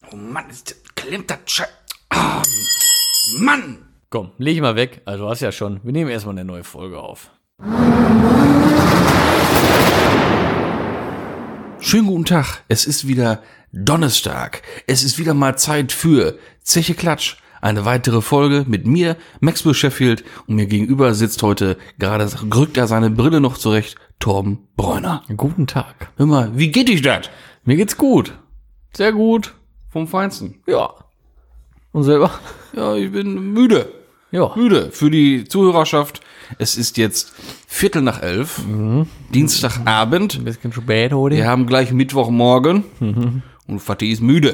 Oh Mann, klemmt das Scheiß. Oh, Mann! Komm, leg ich mal weg. Also du hast ja schon. Wir nehmen erstmal eine neue Folge auf. Schönen guten Tag. Es ist wieder Donnerstag. Es ist wieder mal Zeit für Zeche Klatsch. Eine weitere Folge mit mir, Maxwell Sheffield. Und mir gegenüber sitzt heute, gerade rückt er seine Brille noch zurecht, Torben Bräuner. Guten Tag. Hör mal, wie geht dich das? Mir geht's gut. Sehr gut. Vom Feinsten. Ja. Und selber? Ja, ich bin müde. Ja. Müde für die Zuhörerschaft. Es ist jetzt 11:15, Dienstagabend. Ein bisschen spät heute. Wir haben gleich Mittwochmorgen und Fatih ist müde.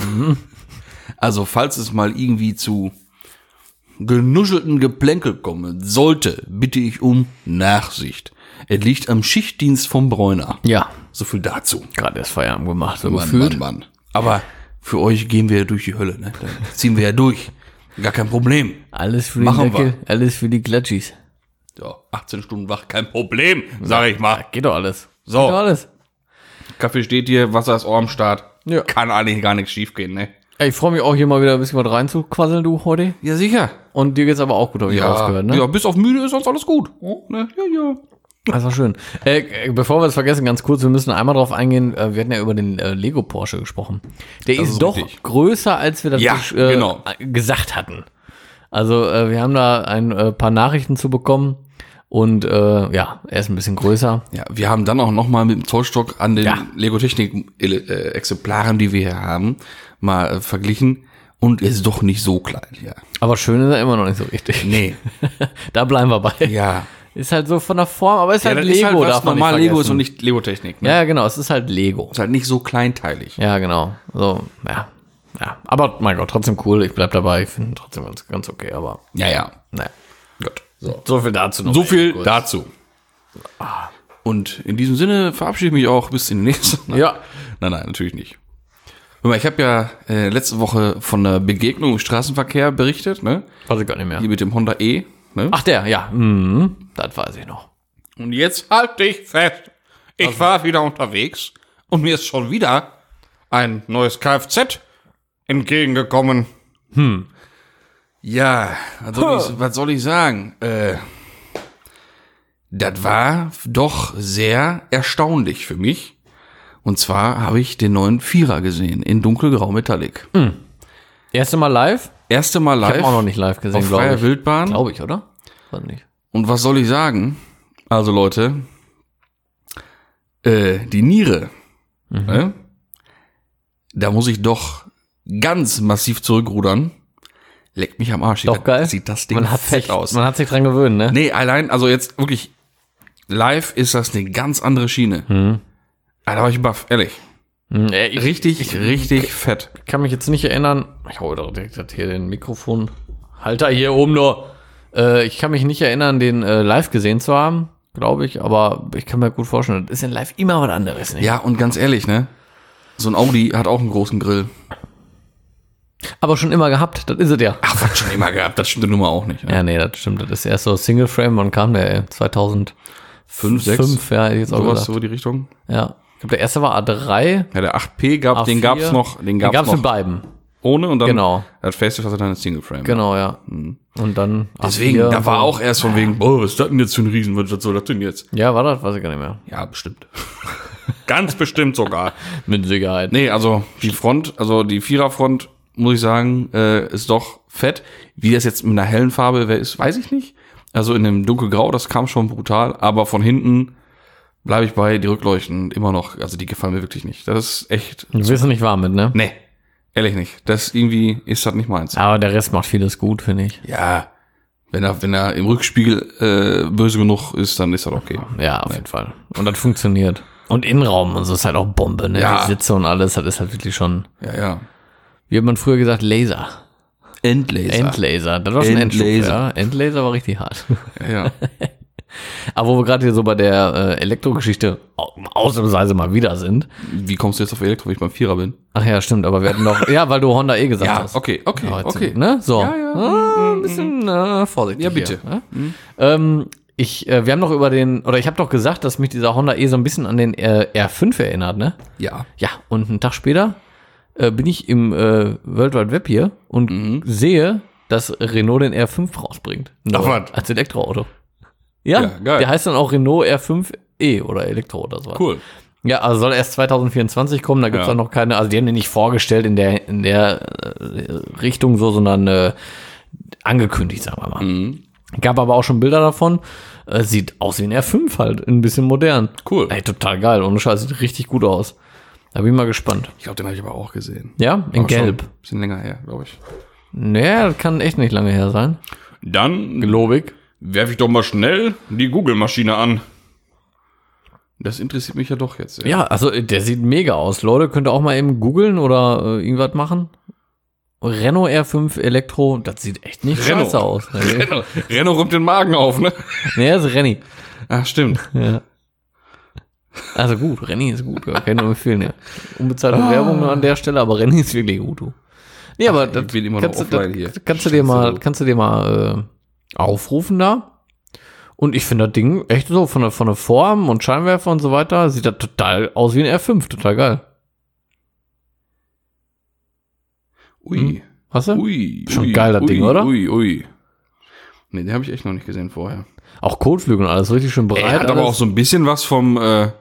Also falls es mal irgendwie zu genuschelten Geplänkel kommen sollte, bitte ich um Nachsicht. Es liegt am Schichtdienst vom Bräuner. Ja. So viel dazu. Gerade erst Feierabend gemacht, so Mann, gefühlt. Mann. Aber für euch gehen wir ja durch die Hölle, ne? Da ziehen wir ja durch. Gar kein Problem. Alles für den Machen Deckel, alles für die Klatschis. Ja, 18 Stunden wach, kein Problem, sag ich mal. Geht doch alles. So. Geht doch alles. Kaffee steht hier, Wasser ist Ohr am Start. Ja. Kann eigentlich gar nichts schief gehen, ne? Ey, ich freue mich auch hier mal wieder ein bisschen was reinzuquasseln, du, heute. Ja, sicher. Und dir geht's aber auch gut, habe ich rausgehört, ne? Ja, bis auf müde ist sonst alles gut. Oh, ne? Ja. Das war schön. Bevor wir das vergessen, ganz kurz, wir müssen einmal drauf eingehen, wir hatten ja über den Lego Porsche gesprochen. Der Das ist ist doch richtig. größer, als wir das Ja, genau. gesagt hatten. Also wir haben da ein paar Nachrichten zu bekommen und ja, er ist ein bisschen größer. Ja, wir haben dann auch nochmal mit dem Zollstock an den Ja. Lego-Technik-Exemplaren, die wir hier haben, mal verglichen. Und er ist doch nicht so klein, ja. Aber schön ist er immer noch nicht so richtig. Nee. Da bleiben wir bei. Ja. Ist halt so von der Form, aber ist Ja, halt das Lego, ist halt, was darf man normal nicht Lego ist vergessen. und nicht Lego-Technik, ne? Ja, genau, es ist halt Lego. Ist halt nicht so kleinteilig. Ja, genau. So, ja. Aber mein Gott, trotzdem cool. Ich bleib dabei. Ich finde ihn trotzdem ganz okay, aber Ja. naja. Gut. So viel dazu noch. So viel Kurz. dazu. Und in diesem Sinne verabschiede ich mich auch bis in die nächste. Ja. Nein, natürlich nicht. Hör mal, ich habe ja letzte Woche von einer Begegnung im Straßenverkehr berichtet, ne? Weiß ich gar nicht mehr. Hier mit dem Honda E. Ne? Ach, der, ja. Das weiß ich noch. Und jetzt halt dich fest. Ich war wieder unterwegs und mir ist schon wieder ein neues Kfz entgegengekommen. Ja, was soll ich sagen? Das war doch sehr erstaunlich für mich. Und zwar habe ich den neuen Vierer gesehen in dunkelgrau Metallic. Erste Mal live? Erste Mal Ich live. habe auch noch nicht live gesehen, auf glaube freier ich. Wildbahn. Glaube ich, oder? Weiß nicht. Und was soll ich sagen? Also Leute, die Niere, da muss ich doch ganz massiv zurückrudern. Leckt mich am Arsch. Doch geil. Sieht das Ding Man hat fett sich, aus. Man hat sich dran gewöhnt, ne? Nee, allein, also jetzt wirklich, live ist das eine ganz andere Schiene. Da war ich baff, ehrlich. Ich Richtig fett. kann mich jetzt nicht erinnern. Ich hau doch direkt hier den Mikrofonhalter hier oben nur. Ich kann mich nicht erinnern, den live gesehen zu haben, glaube ich. Aber ich kann mir gut vorstellen, das ist in live immer was anderes, ne? Ja, und ganz ehrlich, ne? So ein Audi hat auch einen großen Grill. Aber schon immer gehabt, das ist es ja. Ach, was schon immer gehabt, das stimmt nun mal auch nicht. Ne? Ja, nee, das stimmt. Das ist erst so Single Frame. Wann kam der? 2005, 6? ja, hätte ich jetzt auch Sowas, gesagt. so die Richtung. Ja. Ich glaube, der erste war A3. Ja, der 8P gab, den A4. gab's noch, Den gab's noch mit beiden. ohne und dann Genau. das Facelift hatte dann ein Single Frame. Genau, ja. Und dann Deswegen, A4 da war und auch erst von wegen, boah, was ist das denn jetzt für ein Riesen, was soll das denn jetzt? Ja, war das? Weiß ich gar nicht mehr. Ja, bestimmt. Ganz bestimmt sogar. Mit Sicherheit. Nee, also die Front, also die Viererfront, muss ich sagen, ist doch fett. Wie das jetzt mit einer hellen Farbe ist, weiß ich nicht. Also in dem dunkelgrau, das kam schon brutal, aber von hinten bleibe ich bei, die Rückleuchten immer noch, also die gefallen mir wirklich nicht. Das ist echt, Du wirst nicht warm mit, ne? nee, ehrlich nicht. Das irgendwie ist das nicht meins. Aber der Rest macht vieles gut, finde ich. Ja, wenn er im Rückspiegel böse genug ist, dann ist das okay. Ja, auf jeden Fall. Und das funktioniert. Und Innenraum und so ist halt auch Bombe, ne? Ja. Die Sitze und alles, das ist halt wirklich schon, Ja. wie hat man früher gesagt, Laser. Endlaser. Endlaser. Das war schon Endlaser. Endstufe, ja. Endlaser war richtig hart. Ja. Aber wo wir gerade hier so bei der Elektrogeschichte ausnahmsweise mal wieder sind. Wie kommst du jetzt auf Elektro, wenn ich beim Vierer bin? Ach ja, stimmt, aber wir hatten noch, ja, weil du Honda E gesagt hast. okay. Ja, jetzt, Okay. Ne? So. Ja. Ein bisschen vorsichtig. Ja, bitte. Hier, ne? Wir haben doch ich habe doch gesagt, dass mich dieser Honda E so ein bisschen an den R5 erinnert, ne? Ja. Ja, und einen Tag später bin ich im World Wide Web hier und sehe, dass Renault den R5 rausbringt. Ach, was? Als Elektroauto. Ja, geil. der heißt dann auch Renault R5e oder Elektro oder so. Cool. Ja, also soll erst 2024 kommen, da gibt's auch noch keine, also die haben den nicht vorgestellt in der Richtung so, sondern angekündigt, sagen wir mal. Gab aber auch schon Bilder davon. Sieht aus wie ein R5 halt, ein bisschen modern. Cool. Ey, total geil, ohne Scheiß, sieht richtig gut aus. Da bin ich mal gespannt. Ich glaube, den habe ich aber auch gesehen. Ja, in Aber schon Gelb. ein bisschen länger her, glaube ich. Naja, das kann echt nicht lange her sein. Dann Gelobig. werfe ich doch mal schnell die Google-Maschine an. Das interessiert mich ja doch jetzt. Ja, also der sieht mega aus. Leute, könnt ihr auch mal eben googeln oder irgendwas machen. Renault R5 Elektro, das sieht echt nicht Renault. scheiße aus. Renault räumt den Magen auf, ne? Nee, das ist Renny. Ach, stimmt. Ja. Also gut, Renny ist gut, kann ich nur empfehlen, ja. Unbezahlte Werbung nur an der Stelle, aber Renny ist wirklich gut, du. Nee, aber das ich bin immer noch offline hier. kannst du dir mal aufrufen da. Und ich finde das Ding echt so von der Form und Scheinwerfer und so weiter, sieht das total aus wie ein R5, total geil. Ui. Hast du? Ui. Schon ui, geil, das ui, Ding, oder? Ui. Nee, den habe ich echt noch nicht gesehen vorher. Auch Kotflügel und alles richtig schön breit. Er hat aber alles. auch so ein bisschen was vom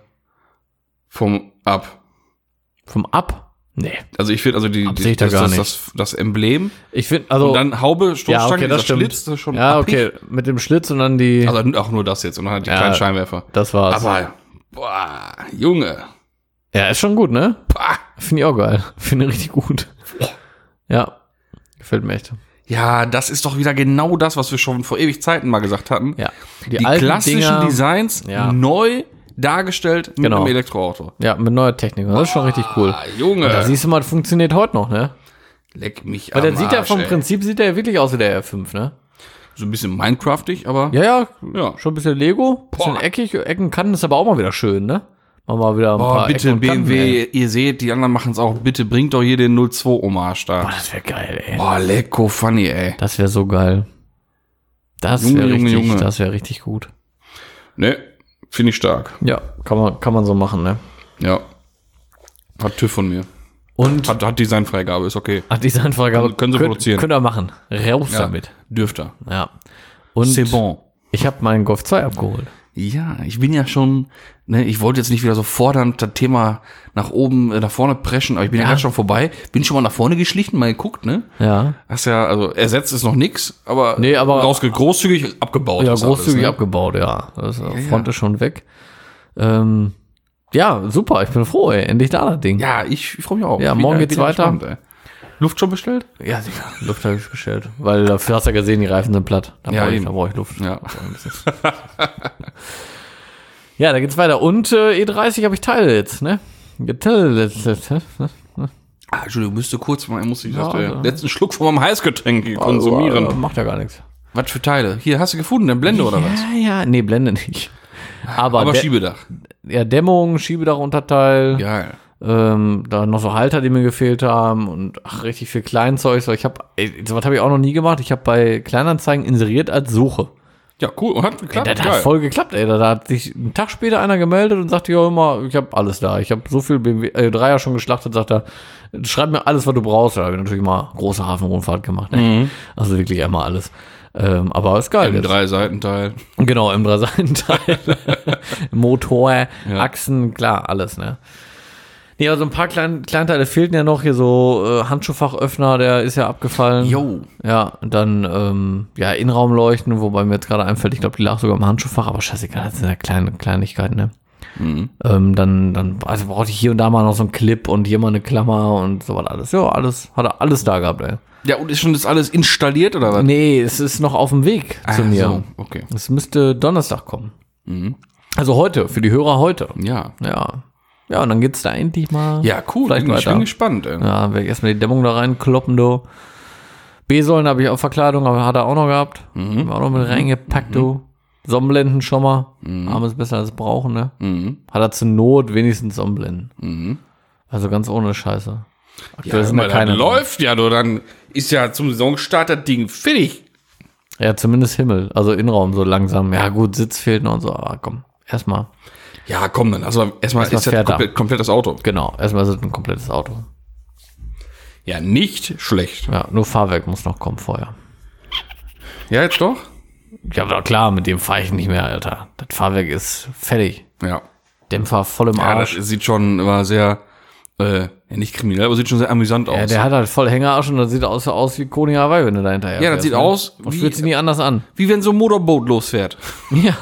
Ab. Vom Ab? Nee. Also ich finde, also Ab sehe ich da gar nicht. das Emblem. Ich finde, also. Und dann Haube, Stoßstange, ja, okay, das dieser stimmt. Schlitz, das ist schon ja, appig. okay, mit dem Schlitz und dann die. Also auch nur das jetzt und dann halt die Ja, kleinen Scheinwerfer. Das war's. Aber, boah, Junge. Ja, ist schon gut, ne? Pah. Finde ich auch geil. Finde ich richtig gut. Ja. Gefällt mir echt. Ja, das ist doch wieder genau das, was wir schon vor ewig Zeiten mal gesagt hatten. Ja. Die alten klassischen Dinger, Designs Ja. neu dargestellt mit Genau. einem Elektroauto. Ja, mit neuer Technik. Das ist schon richtig cool. Ah, Junge. Und da siehst du mal, das funktioniert heute noch, ne? Leck mich Weil der am sieht ja Arsch, vom ey. Prinzip sieht er ja wirklich aus wie der R5, ne? So ein bisschen Minecraftig, aber Ja, Ja. schon ein bisschen Lego, bisschen Boah. eckig, Eckenkanten ist aber auch mal wieder schön, ne? Machen wir mal wieder ein paar bitte Ecken und Kanten, BMW, ey. ihr seht, die anderen machen es auch. Bitte bringt doch hier den 02-Hommage da. Boah, das wäre geil, ey. Boah, lecko funny, ey. Das wäre so geil. Das Junge, wäre Junge, richtig, Junge. das wäre richtig gut. Ne, finde ich stark. Ja, kann man so machen, ne? Ja. Hat TÜV von mir. Und Hat Designfreigabe, ist okay. Designfreigabe Können Sie produzieren. Könnt ihr machen. Raus Ja, damit. dürfte. Ja. Und C'est bon. ich habe meinen Golf 2 abgeholt. Ja, ich bin ja schon, ne, ich wollte jetzt nicht wieder so fordernd das Thema nach oben, nach vorne preschen, aber ich bin ja, Ja. gerade schon vorbei. Bin schon mal nach vorne geschlichen, mal geguckt, ne? Ja. Hast ja, also ersetzt ist noch nix, aber, Nee, aber- großzügig abgebaut. Ja, ist großzügig alles, ne? abgebaut, ja. Das Front ja. ist schon weg. Ja, super, ich bin froh, ey. Endlich da das Ding. Ja, ich freue mich auch. Ja, Bin morgen ja- geht's bin ja weiter. gespannt, ey. Luft schon bestellt? Ja, sicher. Luft habe ich bestellt. Weil dafür hast du ja gesehen, die Reifen sind platt. Da Ja, brauche ich, eben. da brauch ich Luft. Ja. Ja, da geht's weiter. Und E30 habe ich Teile jetzt, ne? Ah, Entschuldigung, müsste kurz mal, muss ich Ja, den also. letzten Schluck von meinem Heißgetränk hier konsumieren. Macht ja gar nichts. Was für Teile? Hier, hast du gefunden, eine Blende oder was? Ja, nee, Blende nicht. Aber Schiebedach. ja, Dämmung, Schiebedachunterteil. Geil. Da noch so Halter, die mir gefehlt haben und richtig viel Kleinzeug. So, sowas habe ich auch noch nie gemacht. Ich habe bei Kleinanzeigen inseriert als Suche. Ja, cool. Und hat geklappt. Das hat voll geklappt, ey. Da hat sich einen Tag später einer gemeldet und sagte, ja immer, ich habe alles da. Ich habe so viel BMW 3er schon geschlachtet, sagt er, schreib mir alles, was du brauchst. Da habe ich natürlich mal große Hafenrundfahrt gemacht. Ne? Also wirklich einmal alles. Aber ist geil. Im 3-Seitenteil. Genau, im 3-Seitenteil. Motor, Achsen, klar, alles, ne? Nee, also ein paar Kleinteile fehlten ja noch. Hier so Handschuhfachöffner, der ist ja abgefallen. Jo. Ja, und dann, Innenraumleuchten, wobei mir jetzt gerade einfällt, ich glaube, die lag sogar im Handschuhfach, aber scheißegal, das sind ja Kleinigkeiten, ne? Dann also brauchte ich hier und da mal noch so einen Clip und hier mal eine Klammer und so was alles. Ja, hat er alles da gehabt, ey. Ja, und ist schon das alles installiert oder was? Nee, es ist noch auf dem Weg zu mir. So, okay. Es müsste Donnerstag kommen. Also heute, für die Hörer heute. Ja. Ja. Ja, und dann geht's da endlich mal. Ja, cool. Vielleicht Ich weiter. bin gespannt, ey. Ja, werde ich erstmal die Dämmung da reinkloppen, du. B-Säulen habe ich auf Verkleidung, aber hat er auch noch gehabt. Haben wir auch noch mit reingepackt, du. Sonnenblenden schon mal. Arm ist besser als brauchen, ne? Hat er zur Not wenigstens Sonnenblenden. Also ganz ohne Scheiße. Aktuell sind da keine. Läuft ja, du, dann ist ja zum Saisonstart das Ding fertig. Ja, zumindest Himmel. Also Innenraum so langsam. Ja, gut, Sitz fehlt noch und so, aber komm, erstmal. Ja, komm dann. Also erstmal ist das fährt er. komplett das Auto. Genau, erstmal ist es ein komplettes Auto. Ja, nicht schlecht. Ja, nur Fahrwerk muss noch kommen vorher. Ja, jetzt doch? Ja, aber klar, mit dem fahre ich nicht mehr, Alter. Das Fahrwerk ist fertig. Ja. Dämpfer voll im Ja, Arsch. das sieht schon immer sehr, ja, nicht kriminell, aber sieht schon sehr amüsant aus. Ja, der hat halt voll Hängerarsch und das sieht aus wie Koning Hawaii, wenn du da hinterher Ja, das sieht aus und fühlt sich nie anders an. wie wenn so ein Motorboot losfährt. Ja.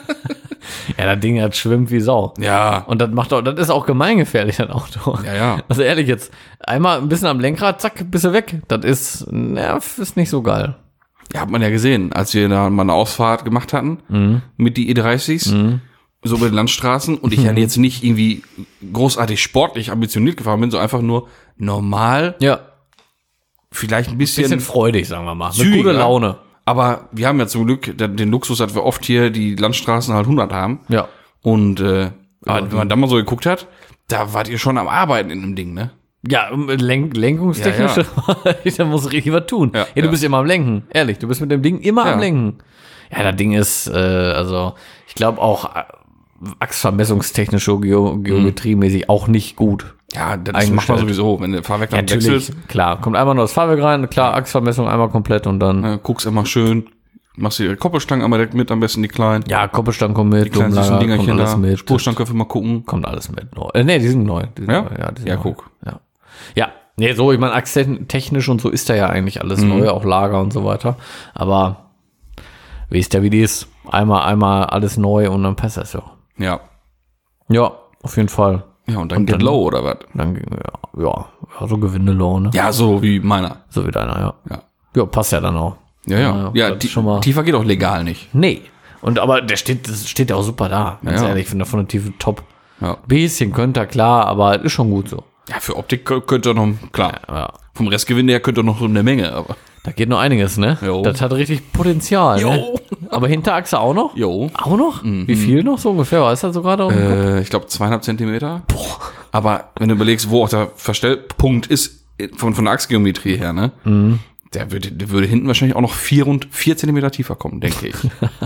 Ja, das Ding hat schwimmt wie Sau. Ja. Und das ist auch gemeingefährlich, das Auto. Ja, ja. Also ehrlich jetzt, einmal ein bisschen am Lenkrad, zack, bist du weg. Das ist nicht so geil. Ja, hat man ja gesehen, als wir da mal eine Ausfahrt gemacht hatten mit die E30s, so über den Landstraßen und ich ja jetzt nicht irgendwie großartig sportlich ambitioniert gefahren bin, so einfach nur normal, Ja. vielleicht ein Bisschen bisschen freudig, sagen wir mal. Mit zügiger. guter Laune. Aber wir haben ja zum Glück den Luxus, dass wir oft hier die Landstraßen halt 100 haben. Ja. Und aber wenn man da mal so geguckt hat, da wart ihr schon am Arbeiten in dem Ding, ne? Ja, lenkungstechnisch, da muss richtig was tun. Ja, Du ja. bist immer am Lenken, ehrlich. Du bist mit dem Ding immer Ja. am Lenken. Ja, das Ding ist, also, ich glaube auch achsvermessungstechnisch, geometriemäßig auch nicht gut. Ja, das Eingestellt. macht man sowieso, wenn der Fahrwerk dann wechselst, klar. Kommt einmal nur das Fahrwerk rein, klar, Achsvermessung einmal komplett und dann, guckst immer schön, machst die Koppelstangen einmal direkt mit, am besten die kleinen. ja, Koppelstangen kommt mit, Kleinen süßen Umlager, kommt Dingerchen alles da. mit. Spurstangen können wir mal gucken. Kommt alles mit. Nee, die sind neu. Die sind Ja? neu. Ja, die sind Ja, neu. guck. Ja. Ja, nee, so, ich meine, achstechnisch und so ist da ja eigentlich alles neu, auch Lager und so weiter. Aber wisst ja, wie die ist. Einmal alles neu und dann passt das ja. Ja. Ja, auf jeden Fall. Ja, und dann Und geht dann- low, oder was? Dann, ja, so Gewindelohn, ne? Ja, so wie meiner. So wie deiner, ja. Ja. Ja, passt ja dann auch. Ja. Ja, das ist schon mal. tiefer geht auch legal nicht. Nee. Aber das steht ja auch super da. Ganz Ja. ehrlich, ich finde von der Tiefe top. Ja. Bisschen könnte er, klar, aber ist schon gut so. Ja, für Optik könnte noch, klar. Ja. Vom Restgewinn her könnte noch so eine Menge, aber. Da geht noch einiges, ne? Jo. Das hat richtig Potenzial, ne? Jo. Aber Hinterachse auch noch? Jo. Auch noch? Wie viel noch so ungefähr? Weißt du so gerade? aus dem Kopf? Ich glaube 2,5 Zentimeter. Boah. Aber wenn du überlegst, wo auch der Verstellpunkt ist, von der Achsgeometrie her, ne? Der würde hinten wahrscheinlich auch noch 4 Zentimeter tiefer kommen, denke ich.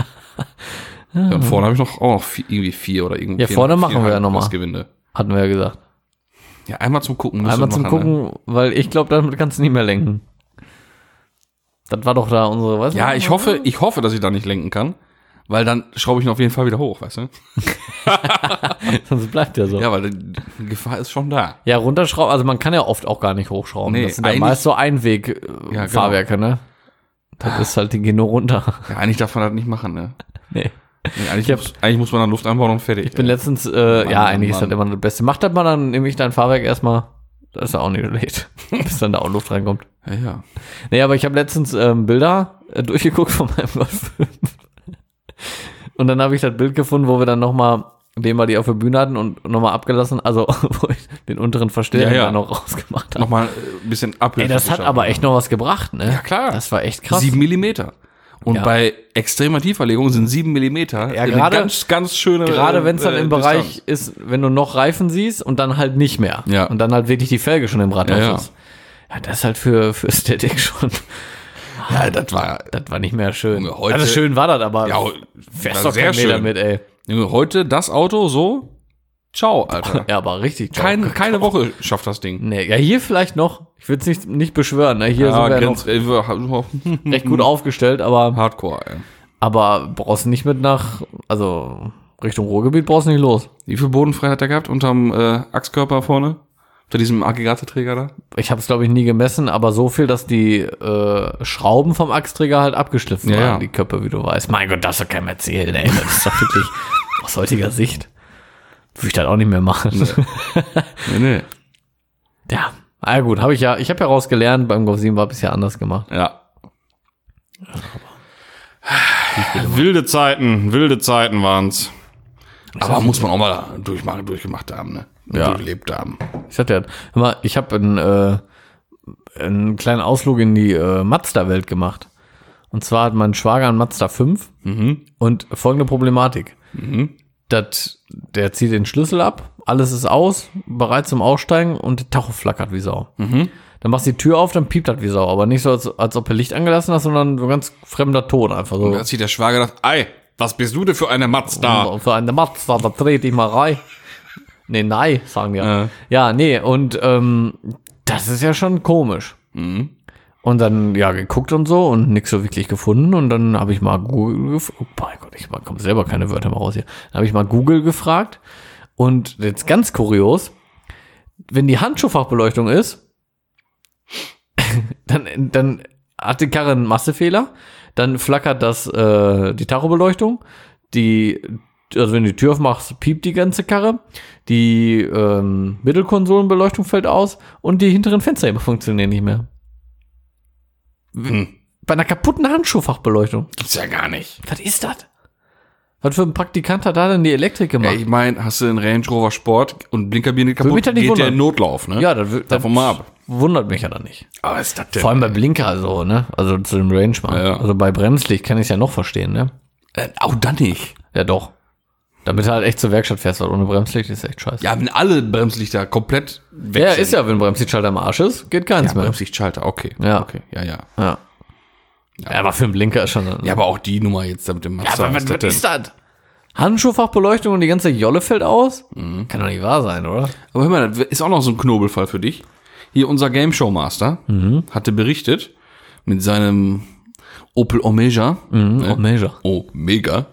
Ja, und vorne habe ich auch noch irgendwie 4 oder irgendwie. Ja, vorne machen wir ja noch mal. Restgewinde. Hatten wir ja gesagt. Ja, einmal zum Gucken. musst Einmal du zum machen, Gucken, weil ich glaube, damit kannst du nicht mehr lenken. Das war doch da unsere, weißt Ne? du? Ja, ich hoffe, dass ich da nicht lenken kann. Weil dann schraube ich ihn auf jeden Fall wieder hoch, weißt du? Sonst bleibt ja so. Ja, weil die Gefahr ist schon da. Ja, runterschrauben, also man kann ja oft auch gar nicht hochschrauben. Nee, das sind ja eigentlich- meist so Ja, genau. Einweg-Fahrwerke, ne? Das ist halt, die gehen nur runter. Ja, eigentlich darf man das nicht machen, ne? Nee. Nee, eigentlich muss man dann Luft einbauen und fertig. Ich bin letztens, eigentlich ist das immer das Beste. Macht das mal dann nämlich dein Fahrwerk erstmal, das ist ja auch nicht schlecht, bis dann da auch Luft reinkommt. Ja. Nee, aber ich habe letztens Bilder durchgeguckt von meinem Golf 5. Und dann habe ich das Bild gefunden, wo wir dann nochmal, den wir die auf der Bühne hatten und nochmal abgelassen, also wo ich den unteren Verstärker Ja, ja. dann noch rausgemacht habe. Nochmal ein bisschen Abhilfe. Ey, das hat geschaffen. aber echt noch was gebracht, ne? Ja, klar. Das war echt krass. 7 Millimeter. Und Ja. bei extremer Tieferlegung sind 7 Millimeter Ja, eine gerade- ganz, ganz schöne Gerade wenn es dann im Bereich Distanz. ist, wenn du noch Reifen siehst und dann halt nicht mehr. Ja. Und dann halt wirklich die Felge schon im Rathaus Ja, ja. ist. Ja, das ist halt für Ästhetik schon. Ja, das war Das war nicht mehr schön. Junge, heute- also schön war das, aber ja, fährst war doch kein sehr Meter schön. mit, ey. Junge, heute das Auto so. Ciao, Alter. Ja, aber richtig. Keine Woche schafft das Ding. Nee, ja, hier vielleicht noch. Ich will es nicht beschwören. Ne? Hier sind wir noch recht gut aufgestellt, aber Hardcore, ey. brauchst du nicht mit also Richtung Ruhrgebiet brauchst du nicht los. Wie viel Bodenfreiheit hat er gehabt unterm Achskörper vorne? Unter diesem Aggregateträger da? Ich habe es, glaube ich, nie gemessen, aber so viel, dass die Schrauben vom Achsträger halt abgeschliffen Ja, waren, ja. die Köpfe, wie du weißt. Mein Gott, das ist doch keinem erzählen, ey. Das ist doch wirklich aus heutiger Sicht. Würde ich das auch nicht mehr machen. Nee. Ja, gut, ich habe ja rausgelernt, beim Golf 7 war bisher anders gemacht. Ja. Wilde Zeiten waren's. Aber muss man auch mal durchgemacht haben, ne? Ja. Durchgelebt haben. Ich hatte ja, hör mal, ich habe einen kleinen Ausflug in die Mazda-Welt gemacht. Und zwar hat mein Schwager einen Mazda 5 und folgende Problematik. Der zieht den Schlüssel ab, alles ist aus, bereit zum Aussteigen und der Tacho flackert wie Sau. Dann machst du die Tür auf, dann piept das wie Sau. Aber nicht so, als ob du Licht angelassen hast, sondern so ein ganz fremder Ton einfach so. Da hat sich der Schwager gedacht, ei, was bist du denn für eine Mazda? Und für eine Mazda, da dreht ich mal rein. Nee, nein, sagen wir. Ja. Ja, nee, und das ist ja schon komisch. Mhm. Und dann, ja, geguckt und so und nichts so wirklich gefunden. Und dann habe ich mal Google gefragt. Oh mein Gott, ich komme selber keine Wörter mehr raus hier. Dann habe ich mal Google gefragt. Und jetzt ganz kurios, wenn die Handschuhfachbeleuchtung ist, dann hat die Karre einen Massefehler. Dann flackert die Tachobeleuchtung. Also wenn du die Tür aufmachst, piept die ganze Karre. Die Mittelkonsolenbeleuchtung fällt aus. Und die hinteren Fenster funktionieren nicht mehr. Bei einer kaputten Handschuhfachbeleuchtung. Gibt's ja gar nicht. Was ist das? Was für ein Praktikant hat da denn die Elektrik gemacht? Ja, ich meine, hast du einen Range Rover Sport und Blinkerbirne kaputt, mich das nicht geht der wundern. in Notlauf, ne? Ja, das davon mal ab. wundert mich ja dann nicht. Aber ist das denn? Vor allem bei Blinker so, ne? Also zu dem Range mal. Ja. Also bei Bremslicht kann ich es ja noch verstehen, ne? Auch dann nicht. Ja, doch. Damit du halt echt zur Werkstatt fährst, weil ohne Bremslicht ist echt scheiße. Ja, wenn alle Bremslichter komplett weg Ja, sind. ist ja, wenn Bremslichtschalter am Arsch ist, geht keins Ja, mehr. Bremslichtschalter, okay. Ja. Okay, ja. Ja. Ja, aber für einen Blinker ist schon... Ja, aber auch die Nummer jetzt da mit dem Mazda. aber was ist das? Handschuhfachbeleuchtung und die ganze Jolle fällt aus? Kann doch nicht wahr sein, oder? Aber hör mal, das ist auch noch so ein Knobelfall für dich. Hier unser Game Show Master hatte berichtet mit seinem Opel Omega. Oh, Major. Omega.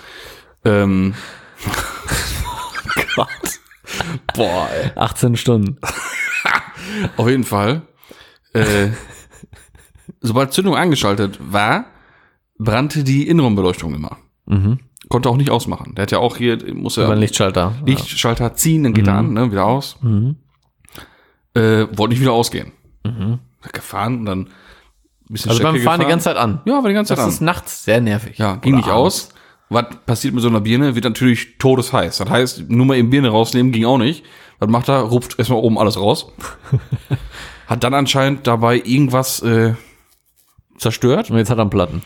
Gott. Boah, ey. 18 Stunden. Auf jeden Fall. Sobald Zündung angeschaltet war, brannte die Innenraumbeleuchtung immer. Konnte auch nicht ausmachen. Der hat ja auch hier, muss Über er den Lichtschalter. Lichtschalter ziehen, dann geht er an, ne, wieder aus. Wollte nicht wieder ausgehen. Hat gefahren und dann ein bisschen Also beim Strecke Fahren die gefahren. ganze Zeit an. Ja, war die ganze Zeit Das an. ist nachts sehr nervig. Ja, ging Oder nicht abends. aus. Was passiert mit so einer Birne? Wird natürlich todesheiß. Das heißt, nur mal eben Birne rausnehmen, ging auch nicht. Was macht er? Rupft erstmal oben alles raus. Hat dann anscheinend dabei irgendwas zerstört. Und jetzt hat er einen Platten.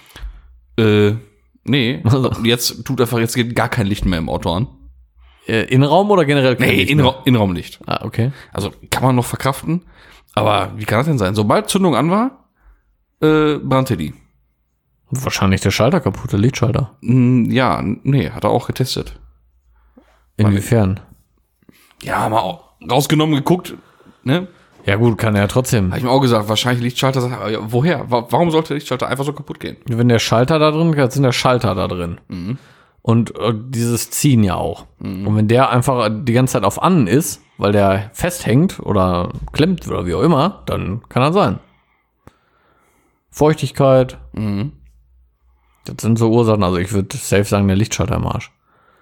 Nee. Jetzt geht gar kein Licht mehr im Auto an. Innenraum oder generell kein Licht mehr? Innenraumlicht. Ah, okay. Also kann man noch verkraften. Aber wie kann das denn sein? Sobald Zündung an war, brannte die. Wahrscheinlich der Schalter kaputt, der Lichtschalter. Ja, nee, hat er auch getestet. Inwiefern? Ja, mal auch rausgenommen, geguckt, ne? Ja gut, kann er ja trotzdem. Habe ich mir auch gesagt, wahrscheinlich Lichtschalter. Aber ja, woher? Warum sollte der Lichtschalter einfach so kaputt gehen? Wenn der Schalter da drin ist, sind der Schalter da drin. Und dieses Ziehen ja auch. Und wenn der einfach die ganze Zeit auf an ist, weil der festhängt oder klemmt oder wie auch immer, dann kann er sein. Feuchtigkeit. Das sind so Ursachen. Also ich würde safe sagen, der Lichtschalter im Arsch.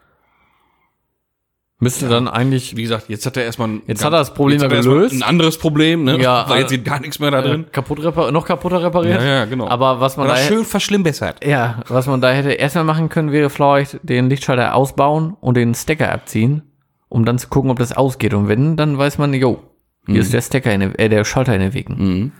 Müsste dann eigentlich... Wie gesagt, jetzt hat er erstmal Jetzt hat er das Problem ja gelöst. ein anderes Problem, ne? Ja, weil jetzt geht gar nichts mehr da drin. noch kaputter repariert. Ja, genau. Aber was man Oder da schön verschlimmbessert. Ja, was man da hätte erstmal machen können, wäre vielleicht den Lichtschalter ausbauen und den Stecker abziehen, um dann zu gucken, ob das ausgeht. Und wenn, dann weiß man, jo, hier ist der Stecker der Schalter in den Wegen.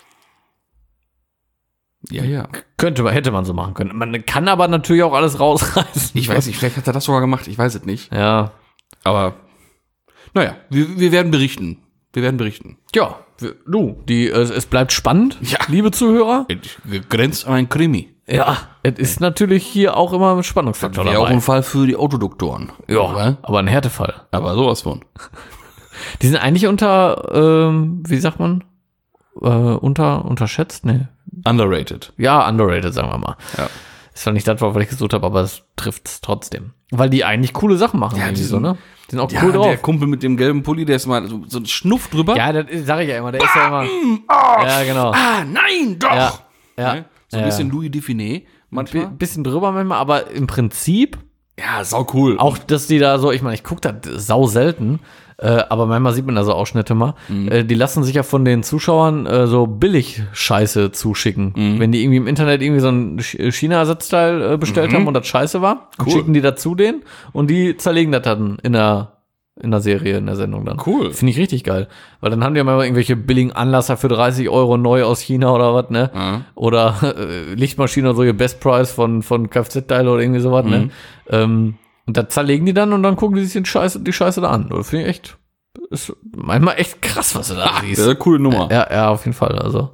Ja. Hätte man so machen können. Man kann aber natürlich auch alles rausreißen. Ich weiß nicht, vielleicht hat er das sogar gemacht, ich weiß es nicht. Ja. Aber, naja, wir werden berichten. Ja, es bleibt spannend, Ja. liebe Zuhörer. Es grenzt an ein Krimi. Ja, es ist natürlich hier auch immer ein Spannungsfaktor Wäre auch dabei. ein Fall für die Autoduktoren. Ja, aber ein Härtefall. Aber sowas von. Die sind eigentlich wie sagt man? Unterschätzt? Nee. Underrated. Ja, underrated, sagen wir mal. Ja. Ist zwar nicht das, was ich gesucht habe, aber es trifft es trotzdem. Weil die eigentlich coole Sachen machen. Ja, irgendwie die so, ne? Die sind auch Ja, cool der drauf. Kumpel mit dem gelben Pulli, der ist mal so ein Schnuff drüber. Ja, das sage ich ja immer. Der ist ja immer. Ja, genau. Ah, nein, doch! Ja, ja. Ne? So ein bisschen Louis Dufiné manchmal. Bisschen drüber manchmal, aber im Prinzip Ja, sau cool. auch, dass die da so, ich meine, ich gucke das sau selten, aber manchmal sieht man da so Ausschnitte mal. Die lassen sich ja von den Zuschauern so billig Scheiße zuschicken. Wenn die irgendwie im Internet irgendwie so ein China-Ersatzteil bestellt haben und das scheiße war, dann schicken die dazu den und die zerlegen das dann in der Serie, in der Sendung dann. Cool. Finde ich richtig geil. Weil dann haben die ja mal irgendwelche billigen Anlasser für 30 € neu aus China oder was, ne? Oder Lichtmaschine oder so, ihr Best Price von Kfz-Teile oder irgendwie sowas, ne? Und da zerlegen die dann und dann gucken die sich die Scheiße da an. Das finde ich echt, ist manchmal echt krass, was du da siehst. Das ist eine coole Nummer. Ja, auf jeden Fall. Also,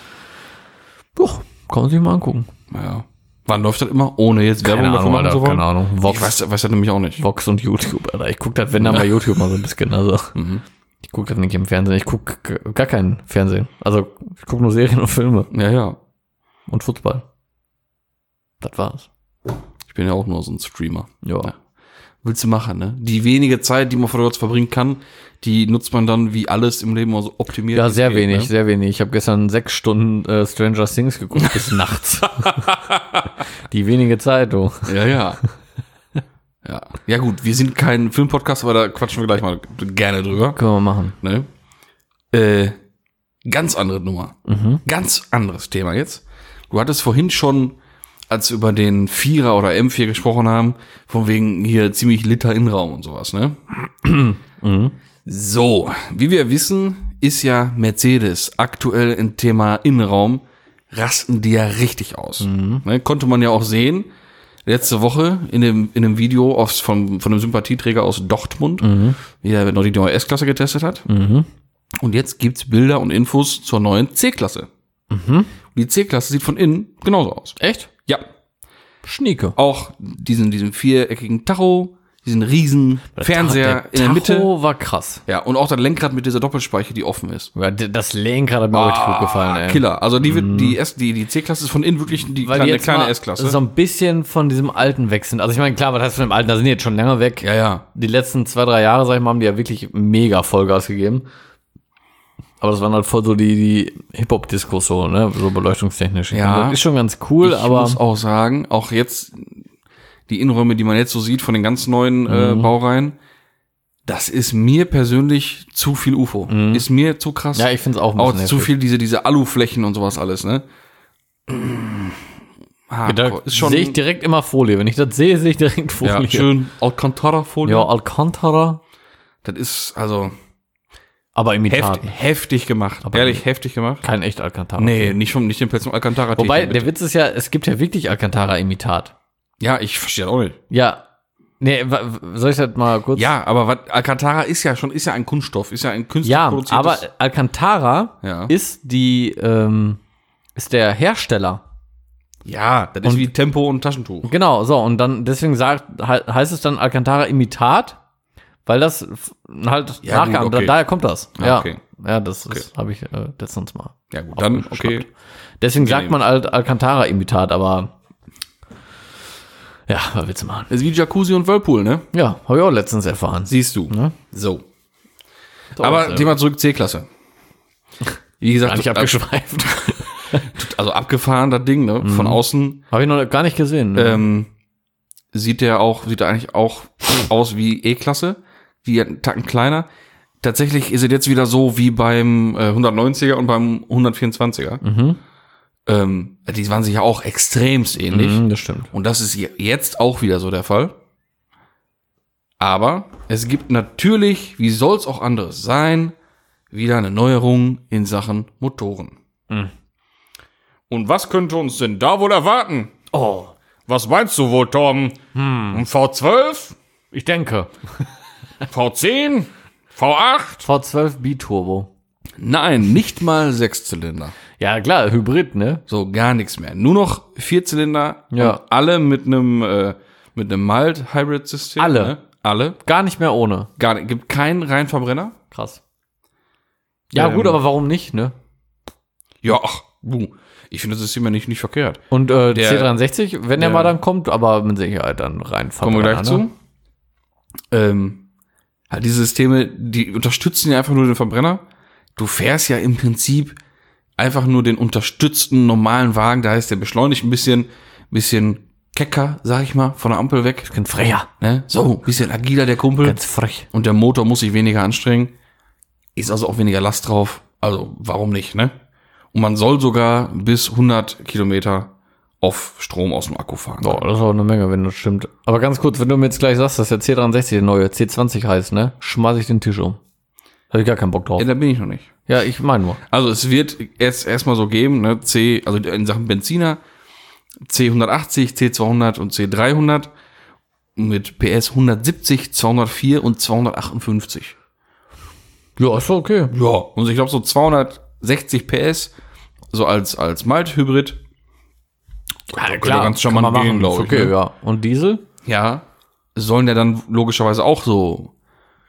kann man sich mal angucken. Ja. Wann läuft das immer? Ohne jetzt Werbung davon machen zu wollen? Keine Ahnung. Ich weiß das nämlich auch nicht. Vox und YouTube, Alter. Ich gucke das, wenn dann bei YouTube mal so ein bisschen. Also. Ich gucke das nicht im Fernsehen. Ich gucke gar keinen Fernsehen. Also, ich gucke nur Serien und Filme. Ja. Und Fußball. Das war's. Ich bin ja auch nur so ein Streamer. Ja. Willst du machen, ne? Die wenige Zeit, die man vor Ort verbringen kann, die nutzt man dann wie alles im Leben so optimiert. Ja, sehr geht, wenig, ne? sehr wenig. Ich habe gestern 6 Stunden Stranger Things geguckt bis nachts. Die wenige Zeit, du. Ja. Ja gut, wir sind kein Filmpodcast, aber da quatschen wir gleich mal gerne drüber. Können wir machen. Ne? Ganz andere Nummer. Ganz anderes Thema jetzt. Du hattest vorhin schon, als wir über den Vierer oder M4 gesprochen haben, von wegen hier ziemlich Liter Innenraum und sowas, ne? So, wie wir wissen, ist ja Mercedes aktuell im Thema Innenraum, rasten die ja richtig aus. Ne? Konnte man ja auch sehen, letzte Woche in dem Video von einem Sympathieträger aus Dortmund, wie er noch die neue S-Klasse getestet hat. Und jetzt gibt's Bilder und Infos zur neuen C-Klasse. Die C-Klasse sieht von innen genauso aus. Echt? Ja. Schnieke. Auch diesen viereckigen Tacho, diesen riesen Fernseher in der Mitte. Tacho war krass. Ja, und auch das Lenkrad mit dieser Doppelspeiche, die offen ist. Ja, das Lenkrad hat mir richtig gut gefallen, ey. Killer. Also die C-Klasse ist von innen wirklich die Weil die jetzt kleine mal S-Klasse. so ein bisschen von diesem alten weg sind. Also ich meine, klar, was heißt von dem alten? Da sind die jetzt schon länger weg. Ja. Die letzten 2-3 Jahre, sag ich mal, haben die ja wirklich mega Vollgas gegeben. Aber das waren halt voll so die Hip-Hop-Discos so, ne? So beleuchtungstechnisch. Ja. Das ist schon ganz cool, Ich aber muss auch sagen, auch jetzt die Innenräume, die man jetzt so sieht von den ganz neuen Baureihen, das ist mir persönlich zu viel UFO. Ist mir zu krass. ja, ich finde es auch ein Auch bisschen zu heftig. viel diese Aluflächen und sowas alles, ne? Da ist schon sehe ich direkt immer Folie. Wenn ich das sehe, sehe ich direkt Folie. ja, schön Alcantara-Folie. Ja, Alcantara, Das ist also aber Imitat. heftig gemacht. Ehrlich, heftig gemacht. Kein echt Alcantara. Nee, nicht den Pelz Alcantara. Wobei, der Witz ist ja, es gibt ja wirklich Alcantara-Imitat. Ja, ich verstehe das auch nicht. Ja. Nee, soll ich das mal kurz? Ja, aber Alcantara ist ja ein Kunststoff, ist ja ein künstlich Ja, produziertes. aber Alcantara Ja. ist ist der Hersteller. Ja, das ist wie Tempo und Taschentuch. Genau, so, und dann, deswegen heißt es dann Alcantara-Imitat, weil das halt Ja, gut, okay. daher kommt das. Ah, Ja, okay. ja, das habe ich letztens mal. Ja gut, dann okay. Deswegen sagt Angenehm. man halt Alcantara-Imitat, aber ja, was willst du machen? Das ist wie Jacuzzi und Whirlpool, ne? Ja, habe ich auch letztens erfahren. Siehst du. Ne? So. Aber Thema zurück C-Klasse. Wie gesagt, gar nicht abgeschweift. also abgefahren, das Ding, ne? Von außen Habe ich noch gar nicht gesehen. Ne? sieht er eigentlich auch aus wie E-Klasse, wie einen Tacken kleiner. Tatsächlich ist es jetzt wieder so wie beim 190er und beim 124er. Die waren sich ja auch extremst ähnlich. Das stimmt. Und das ist jetzt auch wieder so der Fall. Aber es gibt natürlich, wie soll es auch anderes sein, wieder eine Neuerung in Sachen Motoren. Und was könnte uns denn da wohl erwarten? Oh, Was meinst du wohl, Torben? Ein V12? ich denke. V10? V8? V12 B-Turbo. Nein, nicht mal Sechszylinder. Ja, klar, Hybrid, ne? So gar nichts mehr. Nur noch Vierzylinder. Ja. Und alle mit einem Mild-Hybrid-System. Alle? Ne? Alle. Gar nicht mehr ohne. Gar nicht. Gibt keinen Reihenverbrenner. Krass. Ja, gut, aber warum nicht, ne? Ja, ach, ich finde das System ja nicht verkehrt. Und C63, wenn der mal dann kommt, aber mit Sicherheit dann rein Kommen wir gleich zu. Halt diese Systeme, die unterstützen ja einfach nur den Verbrenner. Du fährst ja im Prinzip einfach nur den unterstützten normalen Wagen. Da heißt der beschleunigt ein bisschen kecker, sag ich mal, von der Ampel weg. Ich bin frecher. Ne? So, ein bisschen agiler der Kumpel. Ganz frech. Und der Motor muss sich weniger anstrengen. Ist also auch weniger Last drauf. Also, warum nicht, ne? Und man soll sogar bis 100 Kilometer auf Strom aus dem Akku fahren. Boah, das ist auch eine Menge, wenn das stimmt. Aber ganz kurz, wenn du mir jetzt gleich sagst, dass der C63 der neue C20 heißt, ne? Schmeiß ich den Tisch um. Habe ich gar keinen Bock drauf. Ja, da bin ich noch nicht. Ja, ich meine nur. Also es wird erstmal so geben, ne, also in Sachen Benziner, C180, C200 und C300 mit PS 170, 204 und 258. Ja, ist doch okay. Ja, und ich glaube so 260 PS, so als Mild-Hybrid. Ja, ganz charmant kann man gehen, machen. glaub Ist ich, okay, ne? ja. Und Diesel? Ja, sollen ja dann logischerweise auch so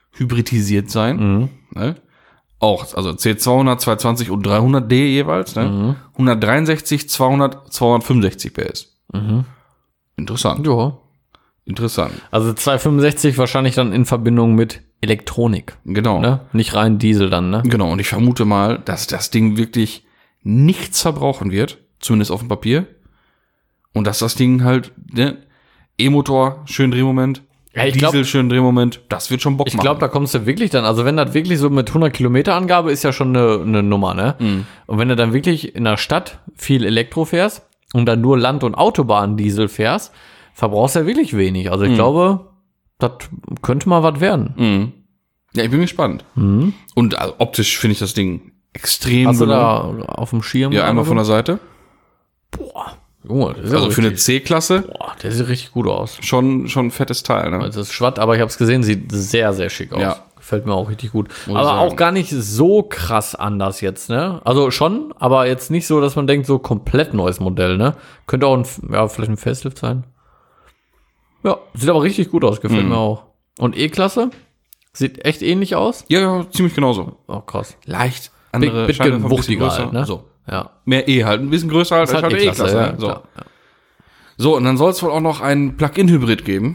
hybridisiert sein. Ne? Auch, also C200, 220 und 300D jeweils. Ne? 163, 200, 265 PS. Interessant. Ja. Interessant. Also 265 wahrscheinlich dann in Verbindung mit Elektronik. Genau. Ne? Nicht rein Diesel dann, ne? Genau, und ich vermute mal, dass das Ding wirklich nichts verbrauchen wird, zumindest auf dem Papier. Und dass das Ding halt, ne, E-Motor, schön Drehmoment, Ja, ich Diesel, glaub- schön Drehmoment, das wird schon Bock Ich machen. glaube, da kommst du wirklich dann, also wenn das wirklich so mit 100 Kilometer Angabe ist ja schon eine Nummer, ne? Und wenn du dann wirklich in der Stadt viel Elektro fährst und dann nur Land- und Autobahn-Diesel fährst, verbrauchst du ja wirklich wenig. Also ich glaube, das könnte mal was werden. Ja, ich bin gespannt. Und also, optisch finde ich das Ding extrem Hast du gelungen. da auf dem Schirm? Ja, einmal von der Seite. Junge, das ist Also ja für eine richtig, C-Klasse der sieht richtig gut aus. schon ein fettes Teil, ne? Also es ist Schwatt, aber ich habe es gesehen, sieht sehr, sehr schick aus. Ja. Gefällt mir auch richtig gut. Muss Aber ich sagen. auch gar nicht so krass anders jetzt, ne? Also schon, aber jetzt nicht so, dass man denkt, so komplett neues Modell, ne? Könnte auch vielleicht ein Facelift sein. Ja, sieht aber richtig gut aus, gefällt mir auch. Und E-Klasse? Sieht echt ähnlich aus? Ja, ziemlich genauso. Oh, krass. Leicht andere Bisschen Scheinwerfer, ein bisschen wuchtiger größer. halt, ne? So. Ja. Mehr E halt, ein bisschen größer halt Ist als halt halt E-Klasse, E-Klasse. ja, Ne? So. klar. So, und dann soll es wohl auch noch einen Plug-in-Hybrid geben.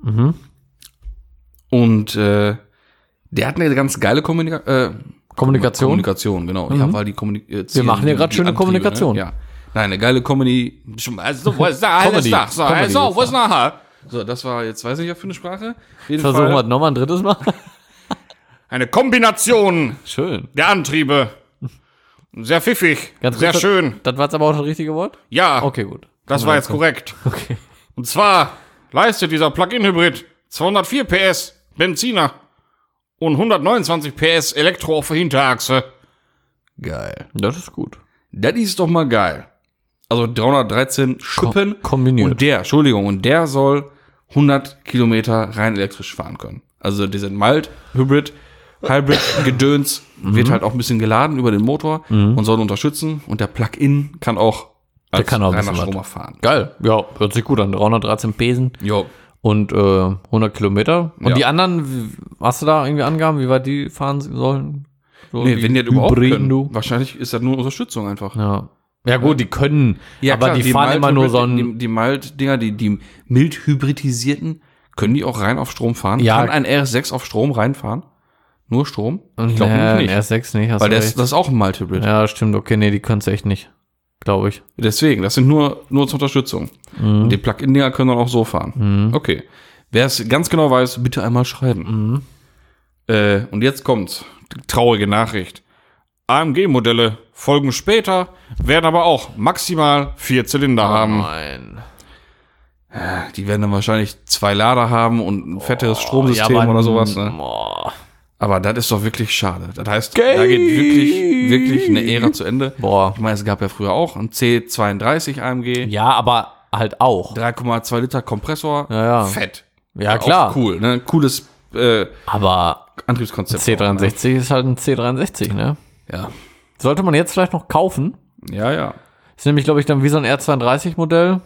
Und der hat eine ganz geile Kommunikation? Kommunikation, genau. Ja, weil die Kommunikation. Wir machen ja gerade schöne Kommunikation. Ne? Ja. Nein, eine geile Comedy. Also, was da? Comedy. So, Comedy also, ist was nachher? So, das war jetzt, weiß ich ja für eine Sprache. Auf jeden Versuchen wir Fall es nochmal ein drittes Mal. eine Kombination Schön. der Antriebe. Sehr pfiffig, Ganz sehr kurz, schön. Das war jetzt aber auch das richtige Wort? Ja, Okay, gut. das war jetzt korrekt. Okay. Und zwar leistet dieser Plug-in-Hybrid 204 PS Benziner und 129 PS Elektro auf der Hinterachse. Geil. Das ist gut. Das ist doch mal geil. Also 313 Schippen. Kombiniert. Und der soll 100 Kilometer rein elektrisch fahren können. Also dieser Hybrid-Gedöns wird halt auch ein bisschen geladen über den Motor und soll unterstützen. Und der Plug-in kann auch als kann auch ein reiner bisschen was. Stromer fahren. Geil. Ja, hört sich gut an. 313 Pesen Jo. und 100 Kilometer. Und Ja. die anderen, hast du da irgendwie Angaben, wie weit die fahren sollen? So Nee, wenn die das überhaupt Hybriden, können. du? Wahrscheinlich ist das nur Unterstützung einfach. Ja. Ja gut, die können, aber klar, die fahren immer nur so ein... Die Mild-Dinger, die mild hybridisierten, können die auch rein auf Strom fahren? Ja. Kann ein RS6 auf Strom reinfahren? Nur Strom? Ich glaube Nee, nicht. RS6 nicht, hast Weil du das recht. ist auch ein Mild-Hybrid. Ja, stimmt, okay, nee, die können es echt nicht, glaube ich. Deswegen, das sind nur zur Unterstützung. Und die Plug-in-Dinger können dann auch so fahren. Okay. Wer es ganz genau weiß, bitte einmal schreiben. Und jetzt kommt die traurige Nachricht. AMG-Modelle folgen später, werden aber auch maximal 4 Zylinder haben. Nein. Die werden dann wahrscheinlich 2 Lader haben und ein fetteres Stromsystem oder sowas. Ne? Boah. Aber das ist doch wirklich schade. Das heißt, da geht wirklich eine Ära zu Ende. Boah. Ich meine, es gab ja früher auch ein C32 AMG. Ja, aber halt auch. 3,2 Liter Kompressor. Ja. Fett. Ja, klar. Auch cool, ne? Cooles Aber Antriebskonzept. C63 ist halt ein C63, ne? Ja. Sollte man jetzt vielleicht noch kaufen. Ja. Ist nämlich, glaube ich, dann wie so ein R32-Modell.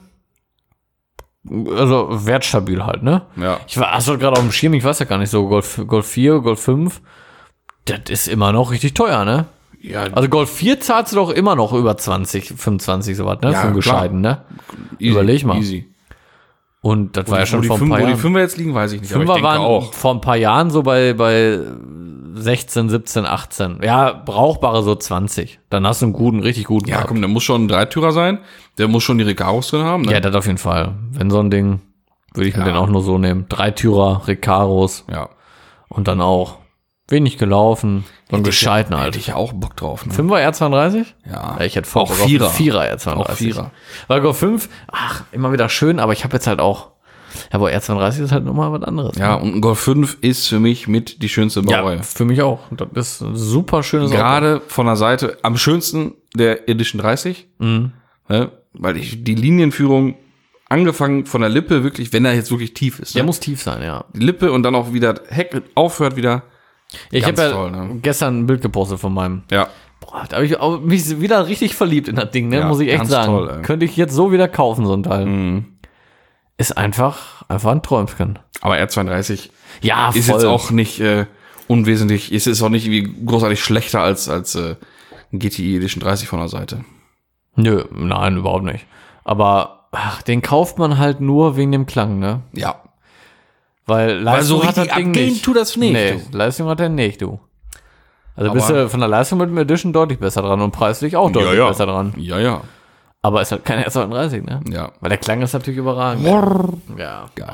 Also wertstabil halt, ne? Ja. Hast du gerade auf dem Schirm, ich weiß ja gar nicht so, Golf 4, Golf 5, das ist immer noch richtig teuer, ne? Ja, Also Golf 4 zahlst du doch immer noch über 20, 25 sowas, ne? Ja, Für einen klar. gescheiten, ne? easy, überleg mal. Easy. Und das war ja schon wo vor ein paar Wo die Jahren. Fünfer jetzt liegen, weiß ich nicht. Fünfer aber ich denke waren auch. vor ein paar Jahren so bei 16, 17, 18. Ja, brauchbare so 20. Dann hast du einen guten, richtig guten Ja, gehabt. komm, der muss schon ein Dreitürer sein. Der muss schon die Recaros drin haben. Ne? Ja, das auf jeden Fall. Wenn so ein Ding, würde ich mir Ja. den auch nur so nehmen. Dreitürer, Recaros Ja. und dann auch wenig gelaufen. So einen gescheiten Hätte halt. ich ja auch Bock drauf. Ne? 5er R32? Ja. Ich hätte vor Auch Vierer. 4er R32. Auch Vierer. Weil Golf 5, immer wieder schön, aber ich habe jetzt halt auch, ja, aber R32 ist halt nochmal was anderes. Ja, und ein Golf 5 ist für mich mit die schönste Baureihe. Ja, für mich auch. Das ist ein super schönes Gerade von der Seite am schönsten der Edition 30. Ne? Weil die Linienführung angefangen von der Lippe wirklich, wenn er jetzt wirklich tief ist. Der Ne? muss tief sein, ja. Die Lippe und dann auch wieder Heck aufhört wieder. Ich Ganz habe ja toll, ne? gestern ein Bild gepostet von meinem. Ja. Boah, da habe ich auch mich wieder richtig verliebt in das Ding, ne? Ja, Muss ich echt ganz sagen. toll, ey. Könnte ich jetzt so wieder kaufen, so ein Teil. Ist einfach ein Träumchen. Aber R32 Ja, ist voll. jetzt auch nicht unwesentlich, es ist auch nicht irgendwie großartig schlechter als ein GTI Edition 30 von der Seite. Nö, nein, überhaupt nicht. Aber den kauft man halt nur wegen dem Klang, ne? Ja. Weil Leistung so hat das richtig Ding abgehen nicht. tut das nicht, Nee, du. Leistung hat er nicht, du. Also Aber- bist du von der Leistung mit dem Edition deutlich besser dran und preislich auch deutlich besser dran. Ja. Aber es hat keine S39, ne? Ja. Weil der Klang ist natürlich überragend. Ja. Geil.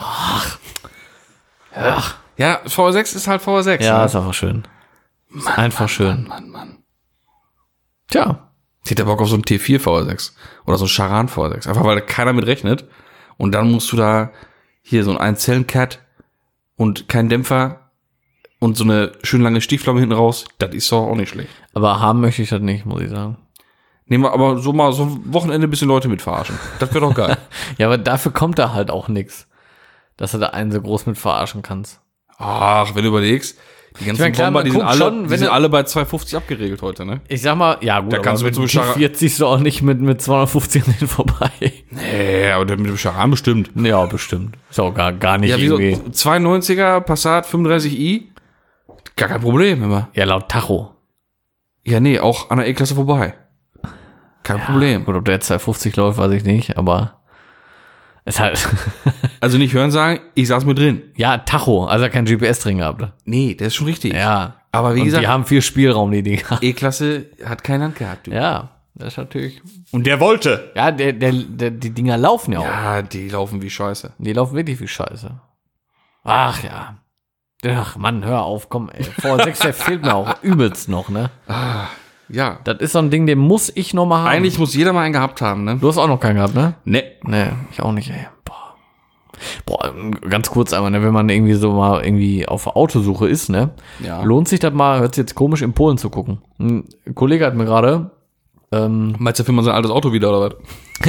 Ja, VR6 ist halt VR6. Ja, ne? ist einfach schön. Ist einfach schön. Mann. Tja. Ich hätte Bock auf so einen T4 VR6 oder so einen Charan VR6. Einfach weil da keiner mit rechnet. Und dann musst du da hier so ein Einzellen-Cat und kein Dämpfer und so eine schön lange Stichflamme hinten raus. Das ist doch auch nicht schlecht. Aber haben möchte ich das nicht, muss ich sagen. Nehmen wir aber so mal so ein Wochenende ein bisschen Leute mit verarschen. Das wäre doch geil. Ja, aber dafür kommt da halt auch nix. Dass du da einen so groß mit verarschen kannst. Ach, wenn du überlegst, die ganzen meine, klar, Bomber, man die sind guckt alle, schon, die wenn sind du- alle bei 250 abgeregelt heute, ne? Ich sag mal, ja gut, Da kannst du mit so einem Chara- 40 du auch nicht mit 250 an den vorbei. Nee, aber mit dem Charan bestimmt. Ja, bestimmt. Ist auch gar nicht Ja, wie so irgendwie. 92er Passat 35i, gar kein Problem immer. Ja, laut Tacho. Ja, nee, auch an der E-Klasse vorbei. Kein Problem. Gut, ob der jetzt 250 läuft, weiß ich nicht, aber ist halt. Also nicht hören sagen, ich saß mit drin. Ja, Tacho, also kein GPS drin gehabt. Nee, der ist schon richtig. Ja. Aber wie Und gesagt, die haben viel Spielraum, die Dinger. E-Klasse hat kein Land gehabt. Du. Ja, das ist natürlich. Und der wollte. Ja, die Dinger laufen ja auch. Ja, die laufen wie Scheiße. Die laufen wirklich wie Scheiße. Ach ja. Ach Mann, hör auf, komm, ey. V6 der fehlt mir auch übelst noch, ne? Ja. Das ist so ein Ding, den muss ich noch mal haben. Eigentlich muss jeder mal einen gehabt haben, ne? Du hast auch noch keinen gehabt, ne? Ne. Nee, ich auch nicht, ey. Boah, ganz kurz einmal, ne, wenn man irgendwie so mal irgendwie auf Autosuche ist, ne? Ja. Lohnt sich das mal, hört sich jetzt komisch, in Polen zu gucken. Ein Kollege hat mir gerade, Meinst du, findet man sein altes Auto wieder, oder was?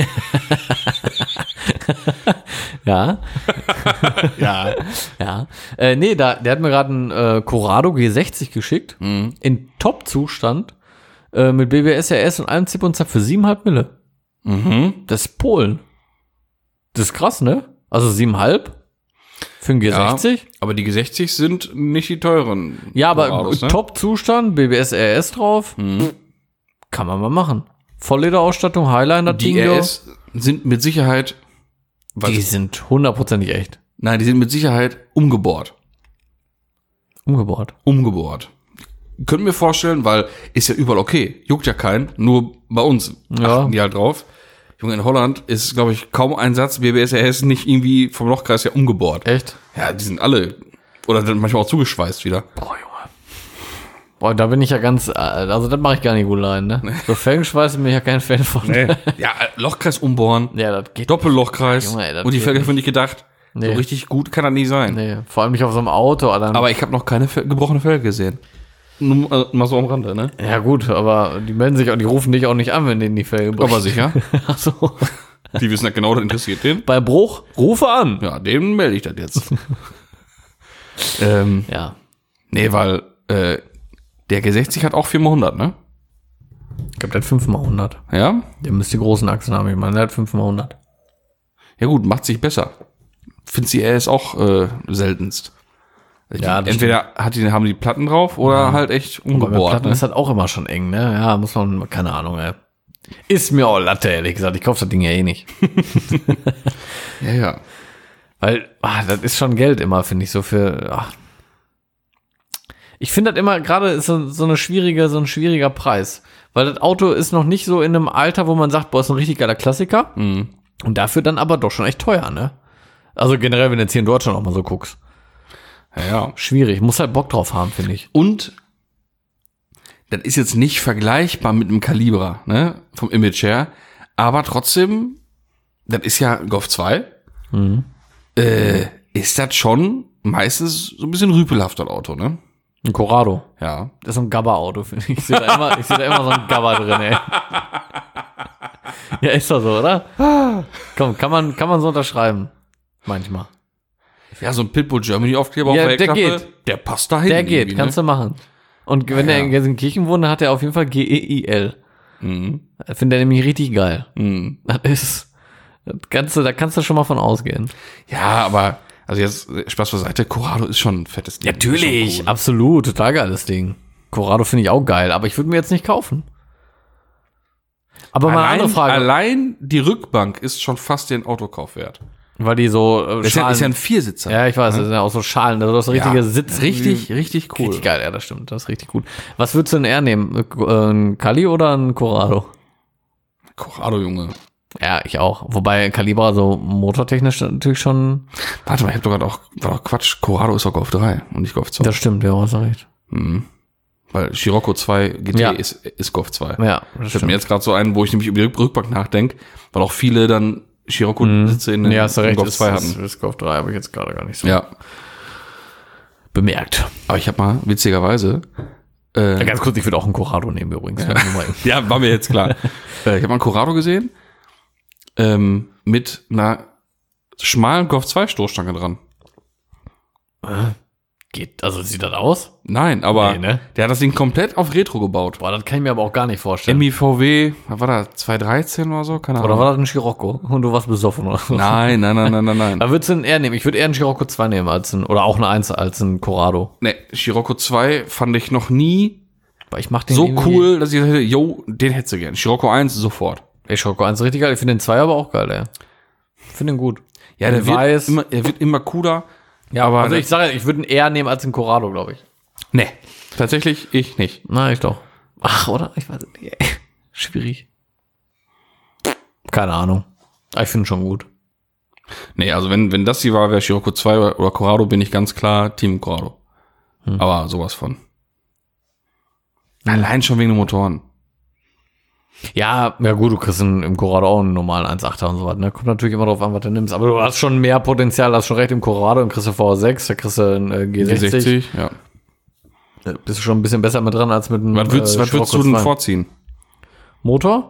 ja, Ja. ja, nee, der hat mir gerade einen Corrado G60 geschickt, in Top-Zustand, mit BBS, RS und allem Zip und Zap für 7,5 Mille. Das ist Polen. Das ist krass, ne? Also 7,5 für einen G60. Aber die G60 sind nicht die teuren. Ja, aber Autos, ne? Top-Zustand, BBS, RS drauf, kann man mal machen. Volllederausstattung, Highliner, Die Ding, RS sind mit Sicherheit. die sind hundertprozentig echt. Nein, die sind mit Sicherheit umgebohrt. Umgebaut. Umgebohrt. Können wir vorstellen, weil ist ja überall okay. Juckt ja keinen. Nur bei uns Ja. achten die halt drauf. Junge, in Holland ist, glaube ich, kaum ein Satz BBS RS nicht irgendwie vom Lochkreis ja umgebohrt. Echt? Ja, die sind alle. Oder dann manchmal auch zugeschweißt wieder. Boah, Junge. Boah, da bin ich ja ganz, also das mache ich gar nicht gut rein, ne? So Felgenschweißen bin ich ja kein Fan von. Ja, Lochkreis umbohren. Ja, das geht. Doppellochkreis. Junge, ey, das und die geht Felge nicht. habe ich nicht gedacht. Nee. So richtig gut kann das nicht sein. Nee, vor allem nicht auf so einem Auto, Alter. Aber ich habe noch keine gebrochene Felge gesehen. Nur mal so am Rande, ne? Ja, gut, aber die melden sich auch, die rufen dich auch nicht an, wenn denen die Felge bricht. Aber sicher. Ach so. Die wissen ja genau, das interessiert den. Bei Bruch, rufe an. Ja, dem melde ich das jetzt. Ja. Nee, weil der G60 hat auch 4x100, ne? Ich glaube, der hat 5x100. Ja? Der müsste die großen Achsen haben, ich meine, der hat 5x100. Ja gut, macht sich besser. Find's die RS auch seltenst. Ja, das Entweder haben die Platten drauf oder halt echt Aber mit umgebohrt. Platten Ne? ist halt auch immer schon eng, ne? Ja, muss man, keine Ahnung, ey. Ist mir auch Latte, ehrlich gesagt. Ich kaufe das Ding ja eh nicht. Ja. Weil, das ist schon Geld immer, finde ich, so für, Ich finde das immer, gerade ist so ein schwieriger Preis. Weil das Auto ist noch nicht so in einem Alter, wo man sagt, boah, ist ein richtig geiler Klassiker. Mhm. Und dafür dann aber doch schon echt teuer, ne? Also generell, wenn du jetzt hier in Deutschland auch mal so guckst. Ja. Schwierig. Muss halt Bock drauf haben, finde ich. Und das ist jetzt nicht vergleichbar mit einem Calibra, ne? Vom Image her. Aber trotzdem, das ist ja Golf 2. Ist das schon meistens so ein bisschen rüpelhaft, das Auto, ne? Ein Corrado. Ja. Das ist so ein Gabba-Auto, finde ich. Ich sehe da immer so ein Gabba drin, ey. Ja, ist doch so, oder? Komm, kann man so unterschreiben. Manchmal. Ja, so ein Pitbull Germany Aufkleber Ja, auf der der Heckklappe, geht. der passt dahin. Der geht, kannst du machen. Und wenn er in Gelsenkirchen wohnt, dann hat er auf jeden Fall GEIL. Das findet er nämlich richtig geil. Das ist, da kannst du schon mal von ausgehen. Ja, aber Also jetzt Spaß beiseite, Corrado ist schon ein fettes Ding. Natürlich, Ist schon cool. absolut, total geiles Ding. Corrado finde ich auch geil, aber ich würde mir jetzt nicht kaufen. Aber mal eine andere Frage, Allein die Rückbank ist schon fast den Autokauf wert. weil die so Ist ja ein Viersitzer. ja, ich weiß, das sind ja auch so Schalen, also das richtige Sitz. Richtig cool. Richtig geil, ja, das stimmt, das ist richtig gut. Was würdest du denn eher nehmen? Ein Kali oder ein Corrado? Corrado, Junge. Ja, ich auch. Wobei ein Calibra so motortechnisch natürlich schon. Warte mal, ich hab doch gerade war doch Quatsch. Corrado ist doch Golf 3 und nicht Golf 2. Das stimmt, ja, hast du recht. Weil Scirocco 2 GT Ja. ist Golf 2. Ja, das Ich hab mir stimmt. jetzt gerade so einen, wo ich nämlich über die Rückbank nachdenke, weil auch viele dann Scirocco-Sitze in Ja, hast du in recht, Golf 2 hatten. Das Golf 3 habe ich jetzt gerade gar nicht so Ja, bemerkt. aber ich habe mal, witzigerweise, Ja, ganz kurz, ich würde auch einen Corrado nehmen übrigens. Ja. ja, war mir jetzt klar. Ich habe mal einen Corrado gesehen, mit einer schmalen Golf 2 Stoßstange dran. Geht, also sieht das aus? Nein, aber Nee, ne? der hat das Ding komplett auf Retro gebaut. Boah, das kann ich mir aber auch gar nicht vorstellen. MIVW, was war das, 213 oder so? Keine Ahnung. Oder war das ein Scirocco und du warst besoffen oder so? Nein. Da würdest du einen eher nehmen. Ich würde eher einen Scirocco 2 nehmen als ein, oder auch eine 1 als ein Corrado. Ne, Scirocco 2 fand ich noch nie Aber ich mach den so irgendwie- cool, dass ich gesagt hätte, yo, den hättest du gern. Scirocco 1 sofort. Ey, Scirocco 1 ist richtig geil. Ich finde den 2 aber auch geil, ey. Ich finde den gut. Ja, der Weiß. wird immer cooler. Ja, aber also ich sage, ich würde ihn eher nehmen als einen Corrado, glaube ich. Ne, tatsächlich ich nicht. Na, ich doch. Ach, oder? Ich weiß nicht. Schwierig. Keine Ahnung. Aber ich finde ihn schon gut. Nee, also wenn das die Wahl wäre, Scirocco 2 oder Corrado, bin ich ganz klar Team Corrado. Aber sowas von. Allein schon wegen den Motoren. Ja, gut, du kriegst im Corrado auch einen normalen 1.8er und so was, ne? Kommt natürlich immer drauf an, was du nimmst. Aber du hast schon mehr Potenzial, hast schon recht im Corrado, dann kriegst du V6, da kriegst du einen G60. G60, ja. Da bist du schon ein bisschen besser mit dran als mit einem Was würdest du Scirocco denn 2. vorziehen? Motor?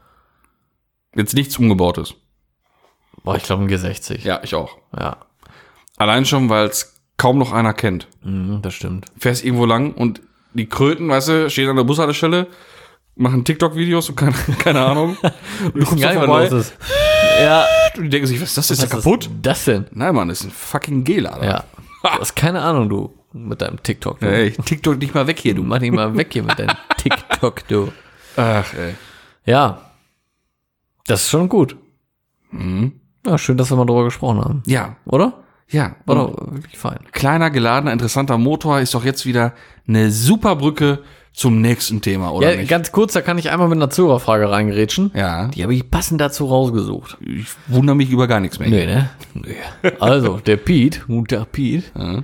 Jetzt nichts Umgebautes. Boah, ich glaube ein G60. Ja, ich auch. Ja. Allein schon, weil es kaum noch einer kennt. Das stimmt. Fährst irgendwo lang und die Kröten, weißt du, stehen an der Bushaltestelle, machen TikTok-Videos und keine Ahnung. Du kommst da vorbei ist. Ja. und die denken sich, was ist das? Ist der Was kaputt? ist das denn? Nein, Mann, das ist ein fucking Gelader. Ja. Du hast keine Ahnung, du. Mit deinem TikTok, du. Ey, TikTok nicht mal weg hier, du. Mach dich mal weg hier mit deinem TikTok, du. Ach, ey. Ja. Das ist schon gut. Ja, schön, dass wir mal drüber gesprochen haben. Ja, Oder? ja. War doch wirklich fein. Kleiner, geladener, interessanter Motor ist doch jetzt wieder eine super Brücke zum nächsten Thema, oder Ja, nicht? ganz kurz, da kann ich einmal mit einer Zuhörerfrage reingerätschen. Ja, Die habe ich passend dazu rausgesucht. ich wundere mich über gar nichts mehr. Nee, ne? Nee. Also, der Pete,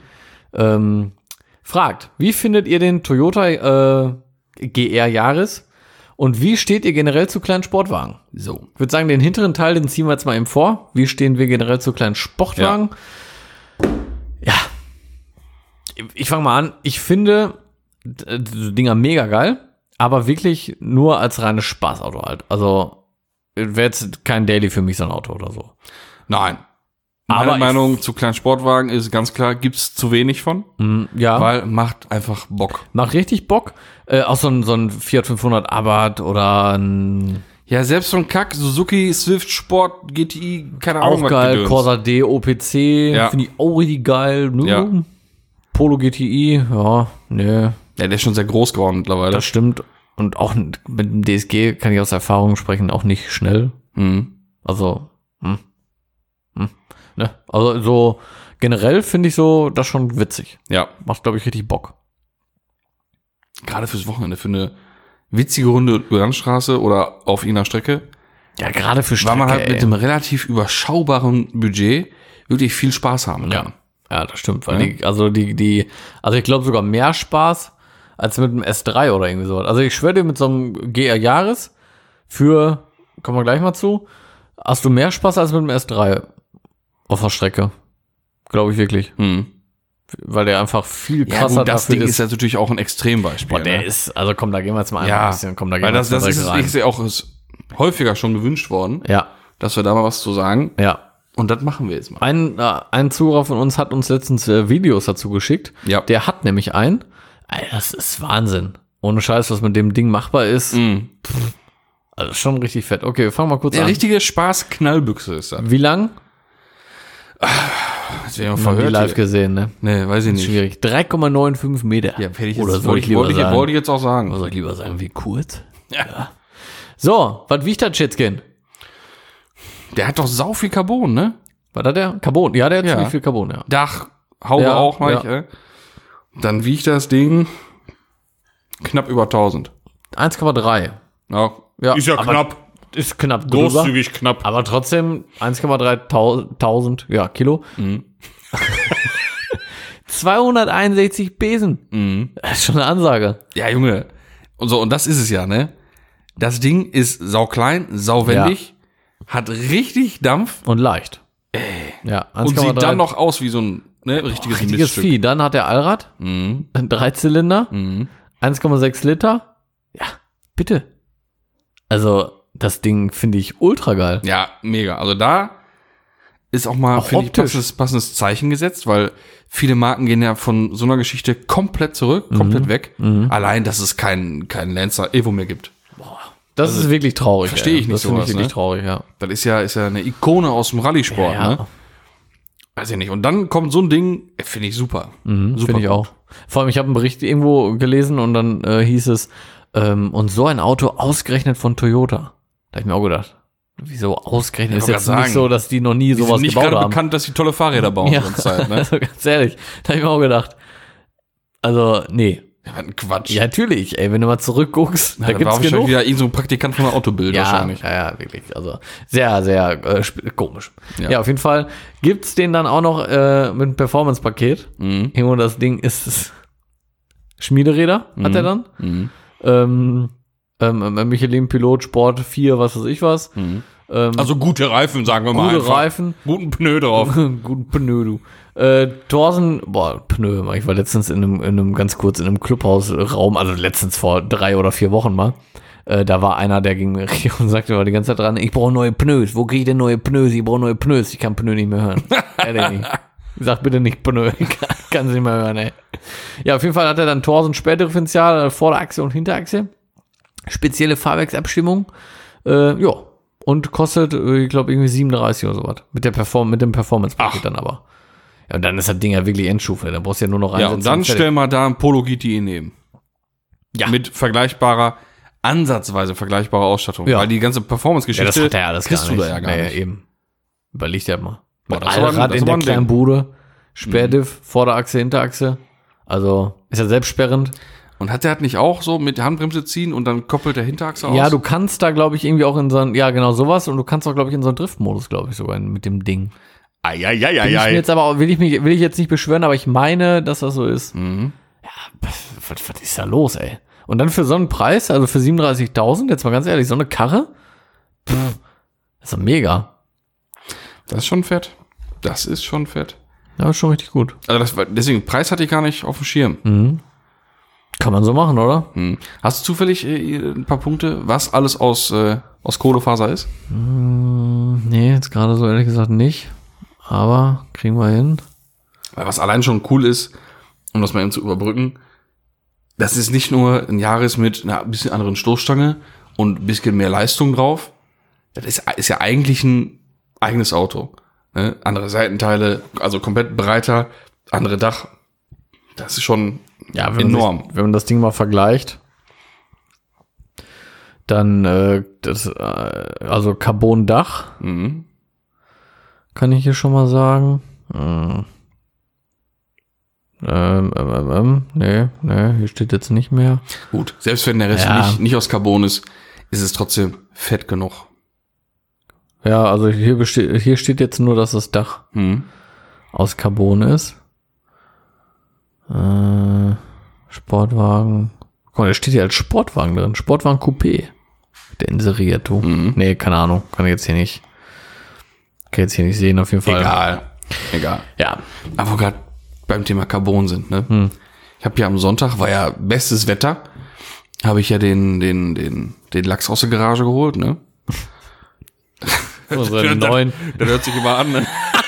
fragt, wie findet ihr den Toyota GR Yaris und wie steht ihr generell zu kleinen Sportwagen? So. Ich würde sagen, den hinteren Teil, den ziehen wir jetzt mal eben vor. Wie stehen wir generell zu kleinen Sportwagen? Ja. Ich fange mal an. Ich finde die Dinger mega geil, aber wirklich nur als reines Spaßauto halt. Also wäre jetzt kein Daily für mich so ein Auto oder so. Nein. Aber Meine ich- Meinung zu kleinen Sportwagen ist ganz klar, gibt's zu wenig von, Ja, weil macht einfach Bock. macht richtig Bock. Auch so ein Fiat 500 Abarth oder ein Ja, selbst so ein Kack, Suzuki, Swift, Sport, GTI, keine Ahnung, auch was geil, Gedöns. Corsa D, OPC, Ja. finde ich auch richtig geil. Ne? Ja. Polo GTI, ja, ne, Ja, der ist schon sehr groß geworden mittlerweile. das stimmt. Und auch mit dem DSG kann ich aus Erfahrung sprechen, auch nicht schnell. Also, ne? Also so generell finde ich so das schon witzig. Ja, Macht, glaube ich, richtig Bock. gerade fürs Wochenende, für eine witzige Runde über Landstraße oder auf irgendeiner Strecke, Ja, gerade für weil man halt Strecke, mit einem relativ überschaubaren Budget wirklich viel Spaß haben kann. Ja, das stimmt, weil also ich glaube sogar mehr Spaß als mit einem S3 oder irgendwie sowas. Also ich schwöre dir, mit so einem GR Yaris kommen wir gleich mal zu, hast du mehr Spaß als mit einem S3 auf der Strecke. Glaube ich wirklich. Weil der einfach viel Ja, krasser gut, das dafür Ding ist ja natürlich auch ein Extrembeispiel. Boah, der ne? ist, also komm, da gehen wir jetzt mal ein Ja, bisschen, komm, da gehen weil wir das jetzt mal ist, direkt rein. ist ja auch ist häufiger schon gewünscht worden, Ja, dass wir da mal was zu sagen. ja. Und das machen wir jetzt mal. Ein Zuhörer von uns hat uns letztens Videos dazu geschickt. Ja. Der hat nämlich einen. Alter, das ist Wahnsinn. Ohne Scheiß, was mit dem Ding machbar ist. Also schon richtig fett. Okay, wir fangen mal kurz Der an. richtige Spaß-Knallbüchse ist das. Wie lang? Das wäre ja Noch nie verhört. live Hier. gesehen, ne? Nee, weiß ich nicht. Schwierig. 3,95 Meter. Ja, hätte ich Oder jetzt, soll ich lieber wollte sagen? ich jetzt auch sagen. Oder soll ich lieber sagen, wie kurz? Ja. So, was wiegt der Shitskin? Der hat doch sau viel Carbon, ne? Was hat der? Carbon. Ja, der hat Ja. ziemlich viel Carbon, ja. Dach, Haube Ja, auch, ja. Dann wiegt das Ding knapp über 1000. 1,3. Ja, Ja, ist ja aber knapp. Ist knapp drüber. Großzügig knapp. Aber trotzdem 1,3 ja, Kilo. 261 Besen. Das ist schon eine Ansage. Ja, Junge. Und so, und das ist es ja, ne? Das Ding ist sauklein, sauwendig, hat richtig Dampf Und leicht. Ja, 1,3. und sieht dann noch aus wie so ein richtiges Miststück. Vieh. Dann hat er Allrad. Mhm. Ein 3-Zylinder. 1,6 Liter. Ja, bitte. Also, das Ding finde ich ultra geil. Ja, mega. Also da ist auch mal, Auch finde ich, optisch. passendes Zeichen gesetzt, weil viele Marken gehen ja von so einer Geschichte komplett zurück, komplett weg. Allein, dass es keinen Lancer Evo mehr gibt. Das ist wirklich traurig. verstehe ich nicht Das finde ich sowas, wirklich ne? traurig, ja. Das ist ja eine Ikone aus dem Rallye-Sport, Ja. ne? Weiß ich nicht. Und dann kommt so ein Ding, finde ich super. Super Finde ich gut. auch. Vor allem, ich habe einen Bericht irgendwo gelesen und dann hieß es, und so ein Auto ausgerechnet von Toyota. Da habe ich mir auch gedacht, wieso ausgerechnet? Ist wollte jetzt grad nicht sagen, so, dass die noch nie Die sowas sind nicht gebaut gerade haben. bekannt, dass sie tolle Fahrräder bauen Ja, die ganze Zeit, ne? also ganz ehrlich, da habe ich mir auch gedacht, also nee. Ja, was ein Quatsch. Ja, natürlich, ey, wenn du mal zurückguckst, Ja, da da gibt's war genug. wahrscheinlich wieder irgend so ein Praktikant von der Autobild Ja, wahrscheinlich. ja, wirklich. Also sehr, sehr komisch. Ja. Ja. Auf jeden Fall gibt's den dann auch noch mit einem Performance-Paket. Irgendwo das Ding ist Schmiederäder, hat er dann. Michelin Pilot Sport 4, was weiß ich was. Also gute Reifen, sagen wir mal Gute einfach. Reifen. Guten Pneu drauf. Guten Pneu, du. Thorsen, Pneu, ich war letztens in einem ganz kurz in einem Clubhausraum, also letztens vor 3 oder 4 Wochen mal. Da war einer, der ging mir richtig und sagte mal die ganze Zeit dran, ich brauche neue Pneus. Wo kriege ich denn neue Pneus? Ich brauche neue Pneus. Ich kann Pneu nicht mehr hören. Sag bitte nicht Pneu. Kann sie nicht mehr hören, ey. Ja, auf jeden Fall hat er dann Thorsen Sperrdifferential, Vorderachse und Hinterachse. Spezielle Fahrwerksabstimmung. Ja. Und kostet, ich glaube, irgendwie 37 oder sowas. Mit dem Performance-Paket dann aber. Ja, und dann ist das Ding ja wirklich Endstufe. Da brauchst du ja nur noch Ja, reinsetzen. und dann fertig. stell mal da ein Polo GTI neben. Ja. Mit ansatzweise vergleichbarer Ausstattung. Ja. Weil die ganze Ja, Performance-Geschichte das hat er ja alles kriegst gar du nicht. da ja gar Nee, nicht. eben. Überleg dir mal. Boah, Mit das ist aber ein- Allrad das ist in aber der ein kleinen Ding. Bude, Sperrdiff, Vorderachse, Hinterachse. Also, ist ja selbstsperrend. Und hat der nicht auch so mit der Handbremse ziehen und dann koppelt der Hinterachse aus? Ja, du kannst da, glaube ich, irgendwie auch in so ein, ja, genau sowas. Und du kannst auch, glaube ich, in so einen Driftmodus, glaube ich, sogar mit dem Ding. Bin ich mir jetzt aber auch, will ich jetzt nicht beschwören, aber ich meine, dass das so ist. Ja, was ist da los, ey? Und dann für so einen Preis, also für 37.000, jetzt mal ganz ehrlich, so eine Karre? Das ist doch mega. Das ist schon fett. Das ist schon fett. Ja, ist schon richtig gut. Also deswegen, Preis hatte ich gar nicht auf dem Schirm. Kann man so machen, oder? Hast du zufällig ein paar Punkte, was alles aus Kohlefaser ist? Nee, jetzt gerade so ehrlich gesagt nicht. Aber kriegen wir hin. Weil was allein schon cool ist, um das mal eben zu überbrücken, das ist nicht nur ein Jahres mit einer bisschen anderen Stoßstange und ein bisschen mehr Leistung drauf. Das ist ja eigentlich ein eigenes Auto. Ne? Andere Seitenteile, also komplett breiter, andere Dach. Das ist schon enorm. Wenn man das Ding mal vergleicht, dann also Carbon-Dach, kann ich hier schon mal sagen. Nee, hier steht jetzt nicht mehr. Gut, selbst wenn der Rest Ja. nicht aus Carbon ist, ist es trotzdem fett genug. Ja, also hier steht jetzt nur, dass das Dach aus Carbon ist. Sportwagen. Guck mal, da steht hier als Sportwagen drin. Sportwagen Coupé. Der inseriert, du. Nee, keine Ahnung. Kann ich jetzt hier nicht sehen, auf jeden Fall. Egal. Ja. Aber wo wir gerade beim Thema Carbon sind, ne? Ich habe ja am Sonntag, war ja bestes Wetter, habe ich ja den Lachs aus der Garage geholt, ne? Unsere neuen. Das hört sich immer an, ne?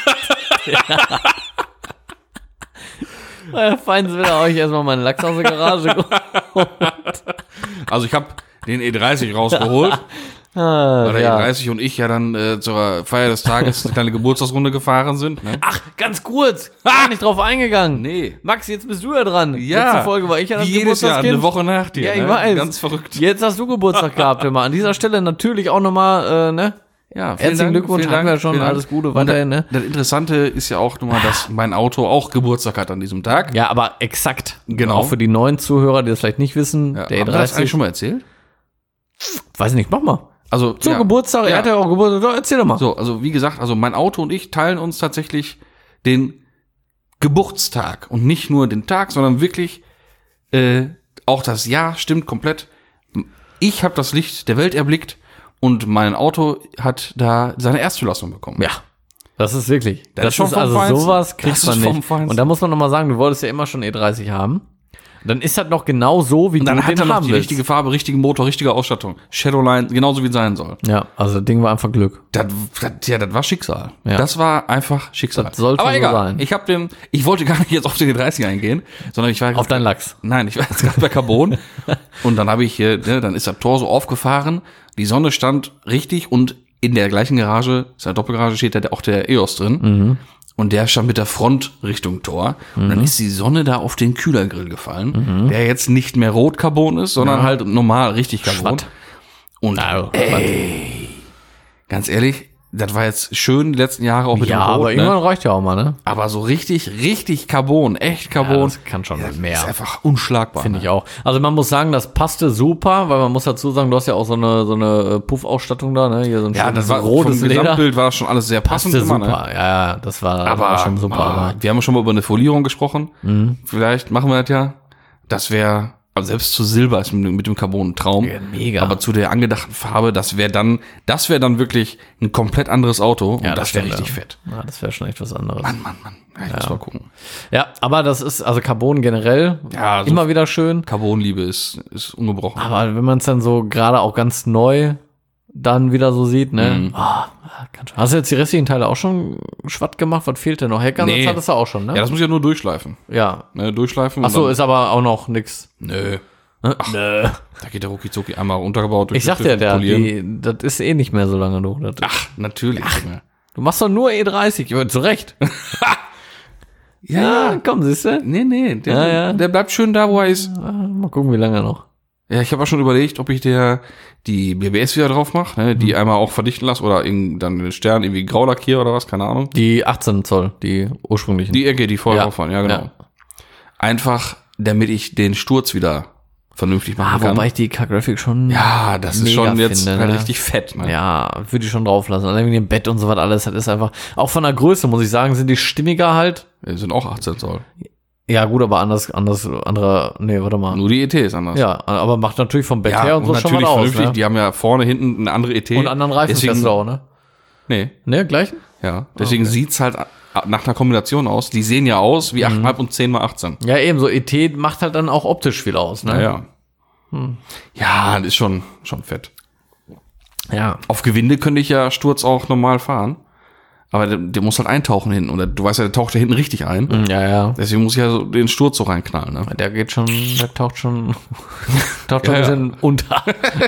Fein will euch erstmal meinen Lachs aus der Garage. Also ich habe den E30 rausgeholt, weil der E30 und ich ja dann zur Feier des Tages eine kleine Geburtstagsrunde gefahren sind. Ne? Ach, ganz kurz. Gar nicht drauf eingegangen. Nee. Max, jetzt bist du ja dran. Ja. Letzte Folge war ich ja das Wie jedes Jahr, Geburtstagskind. eine Woche nach dir. Ja, ich ne? weiß. Ganz verrückt. Jetzt hast du Geburtstag gehabt, immer. An dieser Stelle natürlich auch nochmal, ne? Ja, Herzlichen Glückwunsch, vielen haben Dank, wir schon. vielen Dank. Alles Gute Und weiterhin, ne? Das Interessante ist ja auch nochmal, dass mein Auto auch Geburtstag hat an diesem Tag. Ja, aber exakt. Genau. Auch für die neuen Zuhörer, die das vielleicht nicht wissen. Ja, Der haben wir das eigentlich E30. schon mal erzählt? Weiß nicht, mach mal. Also Zu ja. Geburtstag, er Ja. hat ja auch Geburtstag. So, erzähl doch mal. So, also wie gesagt, also mein Auto und ich teilen uns tatsächlich den Geburtstag und nicht nur den Tag, sondern wirklich auch das Jahr stimmt komplett. Ich habe das Licht der Welt erblickt und mein Auto hat da seine Erstzulassung bekommen. Ja. Das ist wirklich. Das ist schon ist vom also Feinsten. sowas kriegt Das man ist vom nicht. Feinsten. Und da muss man nochmal sagen, du wolltest ja immer schon E30 haben. Dann ist das noch genau so, wie Und dann du hat den er noch haben die willst. richtige Farbe, richtigen Motor, richtige Ausstattung. Shadowline, genauso wie es sein soll. Ja, also das Ding war einfach Glück. Das war Schicksal. Ja. Das war einfach Schicksal. Das sollte Aber so egal. sein. Ich wollte gar nicht jetzt auf den 30 eingehen, sondern ich war Auf deinen Lachs. Nein, ich war jetzt gerade bei Carbon und dann habe ich hier, ne, dann ist das Tor so aufgefahren, die Sonne stand richtig und in der gleichen Garage, ist eine Doppelgarage, steht da auch der EOS drin. Und der stand mit der Front Richtung Tor. Und dann ist die Sonne da auf den Kühlergrill gefallen, der jetzt nicht mehr Rot-Carbon ist, sondern halt normal richtig Carbon. Schwatt. Und ganz ehrlich, das war jetzt schön die letzten Jahre auch mit Ja, dem Rot, aber ne? irgendwann reicht ja auch mal, ne? Aber so richtig Carbon, echt Carbon. das kann schon Das mehr. ist einfach unschlagbar. Finde ich auch. Also man muss sagen, das passte super, weil man muss dazu sagen, du hast ja auch so eine Puffausstattung da, ne? Hier so ein Ja, das schönes war rotes vom Leder. Gesamtbild war das schon alles sehr passend Passte immer, super. ne? Ja, das war Aber schon super. Aber wir haben schon mal über eine Folierung gesprochen. Vielleicht machen wir das ja. Das wäre, also selbst zu Silber ist mit dem Carbon ein Traum. Ja, mega. Aber zu der angedachten Farbe, das wäre dann wirklich ein komplett anderes Auto. Und das wäre richtig fett. Ja, das wäre schon echt was anderes. Mann. Ja, ich muss mal gucken. Ja, aber das ist, also Carbon generell, Ja, so immer wieder schön. Carbonliebe ist ungebrochen. Aber wenn man es dann so gerade auch ganz neu dann wieder so sieht, ne? Kann schon. Hast du jetzt die restlichen Teile auch schon schwatt gemacht? Was fehlt denn noch? Heckersatz Nee. hattest du auch schon, ne? Ja, das muss ich ja nur durchschleifen. Ja. Ne, durchschleifen. und Ach so, dann- ist aber auch noch nix. Nö. Nö. Da geht der Rucki-Zucki einmal runtergebaut. Ich sag dir, das ist eh nicht mehr so lange, du. Ach, natürlich. Junge. Du machst doch nur E30, ja, zu Recht. Ja, komm, siehst du? Nee, Ja. der bleibt schön da, wo er ist. Mal gucken, wie lange noch. Ja, ich habe auch schon überlegt, ob ich die BBS wieder drauf mache, ne, die einmal auch verdichten lasse oder dann den Stern irgendwie grau lackiere oder was, keine Ahnung. Die 18 Zoll, die ursprünglichen. Die Ecke, die vorher Ja. drauf waren, ja genau. Ja. Einfach, damit ich den Sturz wieder vernünftig machen kann. wobei ich die K-Graphic schon Ja, das ist mega schon jetzt finde, halt ne? richtig fett, ne? Ja, würde ich schon drauf lassen. Allein wegen dem Bett und so was alles, das ist einfach, auch von der Größe, muss ich sagen, sind die stimmiger halt. Die sind auch 18 Zoll. Ja, gut, aber nee, warte mal. Nur die ET ist anders. Ja, aber macht natürlich vom Bett Ja, her und so schon natürlich was aus, vernünftig. ne? Die haben ja vorne, hinten eine andere ET. Und einen anderen Reifen Deswegen- fährst du auch, ne? Nee, Ne, gleichen? ja. Deswegen sieht's halt nach einer Kombination aus. Die sehen ja aus wie 8,5 und 10 mal 18. Ja, eben, so ET macht halt dann auch optisch viel aus, ne? Naja. Ja, das ist schon fett. Ja. Auf Gewinde könnte ich ja Sturz auch normal fahren. Aber der muss halt eintauchen hinten. Und du weißt ja, der taucht ja hinten richtig ein. Ja. Deswegen muss ich ja so den Sturz so reinknallen. Ne? Der taucht schon Ja, ein bisschen unter.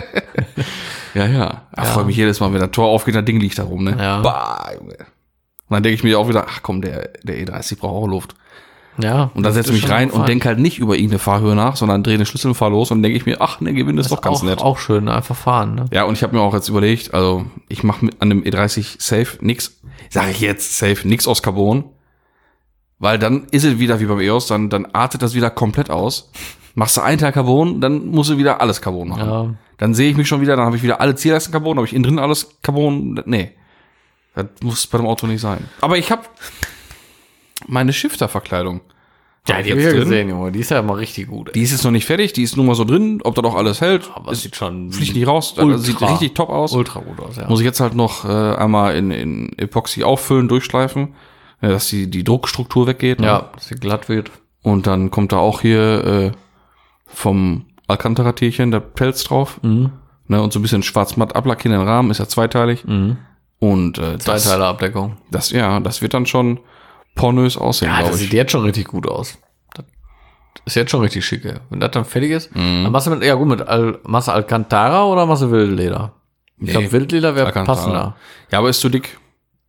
Ja. Ich freue mich jedes Mal, wenn das Tor aufgeht, das Ding liegt da rum. Ne? Ja. Bah, Junge. Und dann denke ich mir auch wieder, ach komm, der E30 braucht auch Luft. Ja. Und dann setze ich mich rein und denke halt nicht über irgendeine Fahrhöhe nach, sondern drehe den Schlüssel und fahr los und denke ich mir, ach, ne, Gewinn ist doch ganz nett. Auch schön, einfach fahren, ne? Ja, und ich habe mir auch jetzt überlegt, also ich mache an dem E30 safe nix, sage ich jetzt safe, nix aus Carbon, weil dann ist es wieder wie beim EOS, dann artet das wieder komplett aus. Machst du einen Teil Carbon, dann musst du wieder alles Carbon machen. Ja. Dann sehe ich mich schon wieder, dann habe ich wieder alle Zierleisten Carbon, habe ich innen drin alles Carbon. Nee, das muss bei dem Auto nicht sein. Aber ich habe meine Shifter-Verkleidung. Ja, die hab ich ja gesehen, Junge. Die ist ja mal richtig gut, ey. Die ist jetzt noch nicht fertig, die ist nur mal so drin, ob da doch alles hält. Aber es sieht schon Fliegt nicht raus, das sieht richtig top aus. ultra gut aus, ja. Muss ich jetzt halt noch einmal in Epoxy auffüllen, durchschleifen, dass die Druckstruktur weggeht. Ne? Ja, dass sie glatt wird. Und dann kommt da auch hier vom Alcantara-Tierchen der Pelz drauf. Mhm. Ne? Und so ein bisschen schwarz-matt ablackieren den Rahmen, ist ja zweiteilig. Und Zweiteiler-Abdeckung. das wird dann schon pornös aussehen, Ja, glaube das ich. sieht jetzt schon richtig gut aus. Das ist jetzt schon richtig schick, ey. Wenn das dann fertig ist, dann machst du machst du Alcantara oder machst du Wildleder? Ich glaube, Wildleder wäre passender. Ja, aber ist zu dick.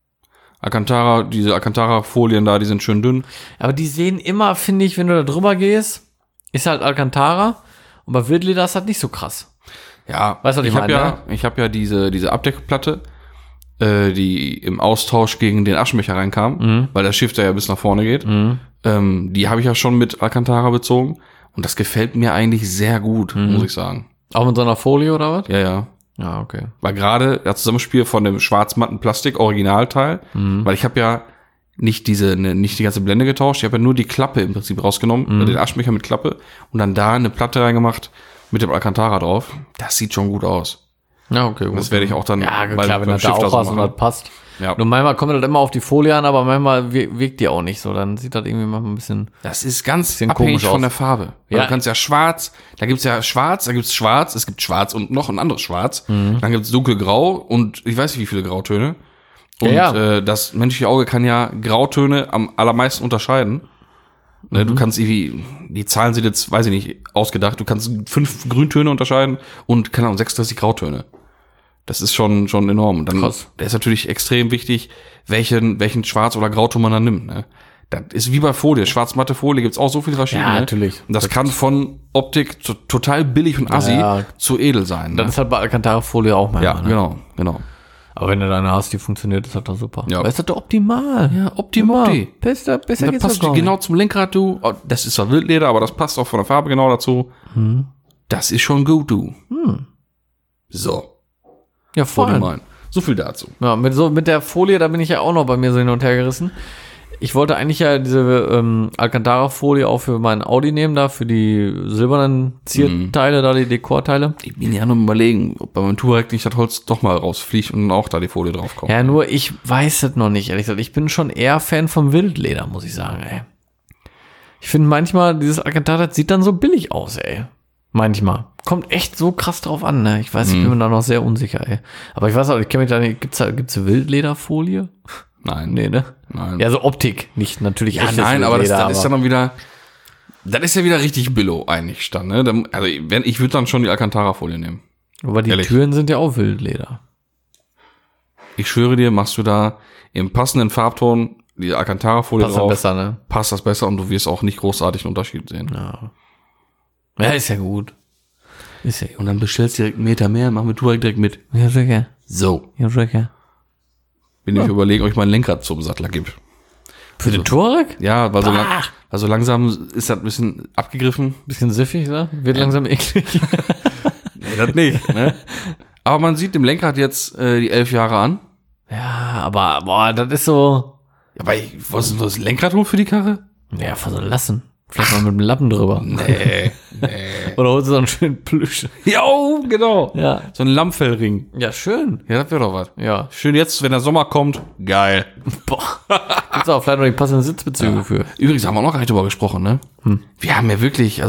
Diese Alcantara-Folien da, die sind schön dünn. Aber die sehen immer, finde ich, wenn du da drüber gehst, ist halt Alcantara. Und bei Wildleder ist halt nicht so krass. Ja, weißt du, was ich meine? Ne? Ich habe ja diese Abdeckplatte, die im Austausch gegen den Aschenbecher reinkam, weil der Shifter ja bis nach vorne geht. Die habe ich ja schon mit Alcantara bezogen. Und das gefällt mir eigentlich sehr gut, muss ich sagen. Auch mit so einer Folie oder was? Ja. Ja, okay. Weil gerade das Zusammenspiel von dem schwarz-matten Plastik-Originalteil, weil ich habe ja nicht die ganze Blende getauscht, ich habe ja nur die Klappe im Prinzip rausgenommen, den Aschenbecher mit Klappe und dann da eine Platte reingemacht mit dem Alcantara drauf. Das sieht schon gut aus. Ja, okay, gut. Das werde ich auch dann klar, wenn das da auch was und das passt. Ja. Nur manchmal kommt das immer auf die Folie an, aber manchmal wirkt die auch nicht so. Dann sieht das irgendwie manchmal ein bisschen. Das ist ganz abhängig von der Farbe. Ja. Du kannst ja schwarz, da gibt's schwarz, es gibt schwarz und noch ein anderes Schwarz. Dann gibt's dunkelgrau und ich weiß nicht, wie viele Grautöne. Und das menschliche Auge kann ja Grautöne am allermeisten unterscheiden. Ne, du kannst irgendwie, die Zahlen sind jetzt, weiß ich nicht, ausgedacht, du kannst 5 Grüntöne unterscheiden und, keine Ahnung, 36 Grautöne. Das ist schon enorm. Und dann der ist natürlich extrem wichtig, welchen Schwarz- oder Grauton man dann nimmt. Ne? Das ist wie bei Folie. Schwarz-matte Folie gibt's auch so viele verschiedene. Ja, natürlich. Und das kann von Optik total billig und assi zu edel sein. Das ne? ist halt bei Alcantara-Folie auch mal. Ja, ne? Genau. Aber wenn du deine hast, die funktioniert, ist das doch super. Ja. Das ist doch optimal. Ja, optimal. Besser das geht's passt doch genau zum Lenkrad, du. Oh, das ist zwar Wildleder, aber das passt auch von der Farbe genau dazu. Das ist schon gut, du. So. Ja, voll. So viel dazu. Ja, mit der Folie, da bin ich ja auch noch bei mir so hin und her gerissen. Ich wollte eigentlich ja diese Alcantara-Folie auch für meinen Audi nehmen, da für die silbernen Zierteile, da die Dekorteile. Ich bin ja nur überlegen, ob bei meinem Touareg nicht das Holz doch mal rausfliegt und auch da die Folie drauf kommt. Ja, nur ich weiß es noch nicht, ehrlich gesagt. Ich bin schon eher Fan vom Wildleder, muss ich sagen, ey. Ich finde manchmal, dieses Alcantara, das sieht dann so billig aus, ey. Manchmal. Kommt echt so krass drauf an, ne? Ich weiß, ich bin mir da noch sehr unsicher, ey. Aber ich weiß auch, ich kenne mich da nicht, gibt's Wildlederfolie? Nein. Nee, ne? Nein. Ja, so Optik, nicht natürlich Ja, nein, aber das ist ja noch wieder, das ist ja wieder richtig Billo eigentlich dann, ne? Also, ich würde dann schon die Alcantara-Folie nehmen. Aber die Türen sind ja auch Wildleder. Ich schwöre dir, machst du da im passenden Farbton die Alcantara-Folie drauf. Passt besser, ne? Passt das besser und du wirst auch nicht großartig einen Unterschied sehen. Ja, ist ja gut. Und dann bestellst du direkt einen Meter mehr, machen wir Touareg direkt mit. Ja, sicher. So. Ja, sicher. Bin ich überlegen, ob ich mein Lenkrad zum Sattler gebe. Für den Touareg? Ja, weil so langsam ist das ein bisschen abgegriffen. Bisschen siffig, ne? Wird langsam eklig. Nee, das nicht, ne? Aber man sieht dem Lenkrad jetzt die 11 Jahre an. Ja, aber, boah, das ist so. Ja, aber was ist denn das Lenkrad holen für die Karre? Ja, so lassen. Vielleicht mal mit dem Lappen drüber. Nee. Oder holst du so einen schönen Plüsch. Ja, genau. Ja. So ein Lammfellring. Ja, schön. Ja, das wäre doch was. Ja. Schön jetzt, wenn der Sommer kommt. Geil. Boah. Gibt's auch vielleicht noch die passenden Sitzbezüge für. Übrigens haben wir auch noch gar nicht drüber gesprochen, ne? Wir haben ja wirklich,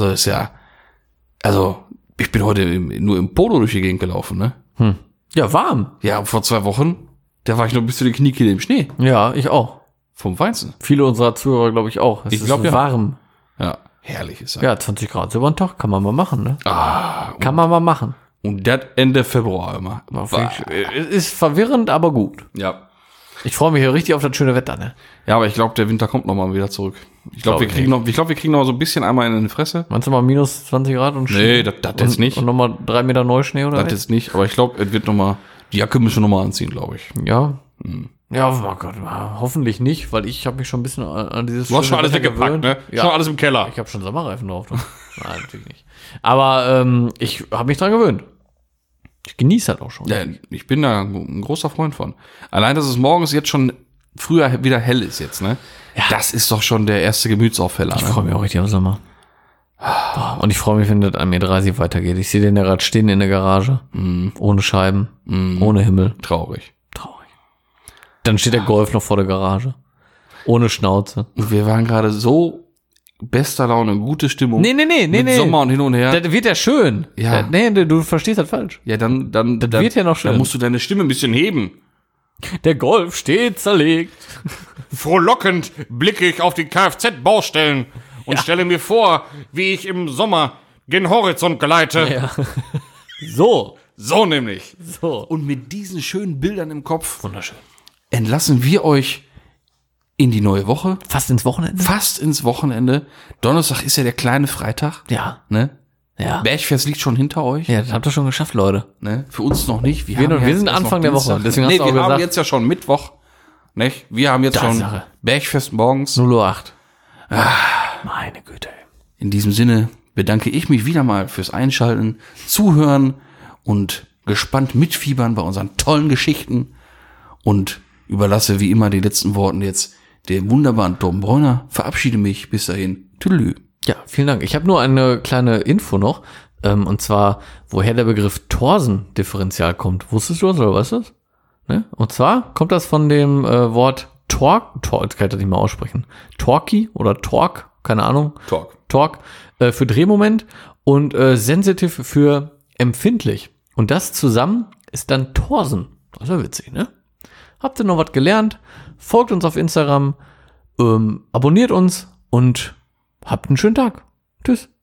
ich bin heute nur im Polo durch die Gegend gelaufen, ne? Ja, warm. Ja, vor 2 Wochen, da war ich noch bis zu den Kniekehle im Schnee. Ja, ich auch. Vom Feinsten. Viele unserer Zuhörer, glaube ich, auch. Ich glaube, ja. Warm. Ja, herrlich ist das. Ja, 20 Grad über den Tag kann man mal machen, ne? Kann man mal machen. Und das Ende Februar immer. Ist verwirrend, aber gut. Ja. Ich freue mich ja richtig auf das schöne Wetter, ne? Ja, aber ich glaube, der Winter kommt noch mal wieder zurück. Ich glaube, wir kriegen noch so ein bisschen einmal in die Fresse. Meinst du mal minus 20 Grad und Schnee? Nee, das jetzt nicht. Und nochmal 3 Meter Neuschnee oder? Das jetzt nicht, aber ich glaube, es wird noch mal, die Jacke müssen wir noch mal anziehen, glaube ich. Ja. Ja, oh Gott, hoffentlich nicht, weil ich habe mich schon ein bisschen an dieses. Du hast schon alles weggepackt, ne? Ja. Schon alles im Keller. Ich habe schon Sommerreifen drauf. Nein, natürlich nicht. Aber ich habe mich dran gewöhnt. Ich genieße das auch schon. Ja, ich bin da ein großer Freund von. Allein, dass es morgens jetzt schon früher wieder hell ist jetzt, ne? Ja. Das ist doch schon der erste Gemütsaufheller. Ich freue mich auch richtig auf Sommer. Und ich freue mich, wenn das an mir 30 weitergeht. Ich sehe den ja gerade stehen in der Garage. Ohne Scheiben. Ohne Himmel. Traurig. Dann steht der Golf noch vor der Garage. Ohne Schnauze. Und wir waren gerade so bester Laune, gute Stimmung. Nee. Mit Sommer und hin und her. Das wird ja schön. Ja. Nee, du verstehst das falsch. Ja, dann das wird ja noch schön. Dann musst du deine Stimme ein bisschen heben. Der Golf steht zerlegt. Frohlockend blicke ich auf die Kfz-Baustellen und stelle mir vor, wie ich im Sommer gen Horizont gleite. Ja. So. So nämlich. So. Und mit diesen schönen Bildern im Kopf Wunderschön. entlassen wir euch in die neue Woche. Fast ins Wochenende? Fast ins Wochenende. Donnerstag ist ja der kleine Freitag. Ja. Ne? Ja. Bergfest liegt schon hinter euch. Ja, das habt ihr schon geschafft, Leute. Ne? Für uns noch nicht. Wir haben sind erst Anfang noch der Woche. Dienstag. Deswegen hast du auch wir haben gesagt- jetzt ja schon Mittwoch. Nicht? Wir haben jetzt Tatsache. schon Bergfest morgens. 0:08 Uhr. Meine Güte. In diesem Sinne bedanke ich mich wieder mal fürs Einschalten, Zuhören und gespannt mitfiebern bei unseren tollen Geschichten und überlasse wie immer die letzten Worte jetzt dem wunderbaren Tom Bräuner. Verabschiede mich. Bis dahin. Tüdelü. Ja, vielen Dank. Ich habe nur eine kleine Info noch. Und zwar, woher der Begriff Torsen-Differential kommt. Wusstest du das oder weißt du das? Ne? Und zwar kommt das von dem Wort Torque, das kann ich das nicht mal aussprechen. Torquey oder Torque, keine Ahnung. Torque für Drehmoment und sensitive für empfindlich. Und das zusammen ist dann Torsen. Das ist ja witzig, ne? Habt ihr noch was gelernt? Folgt uns auf Instagram, abonniert uns und habt einen schönen Tag. Tschüss.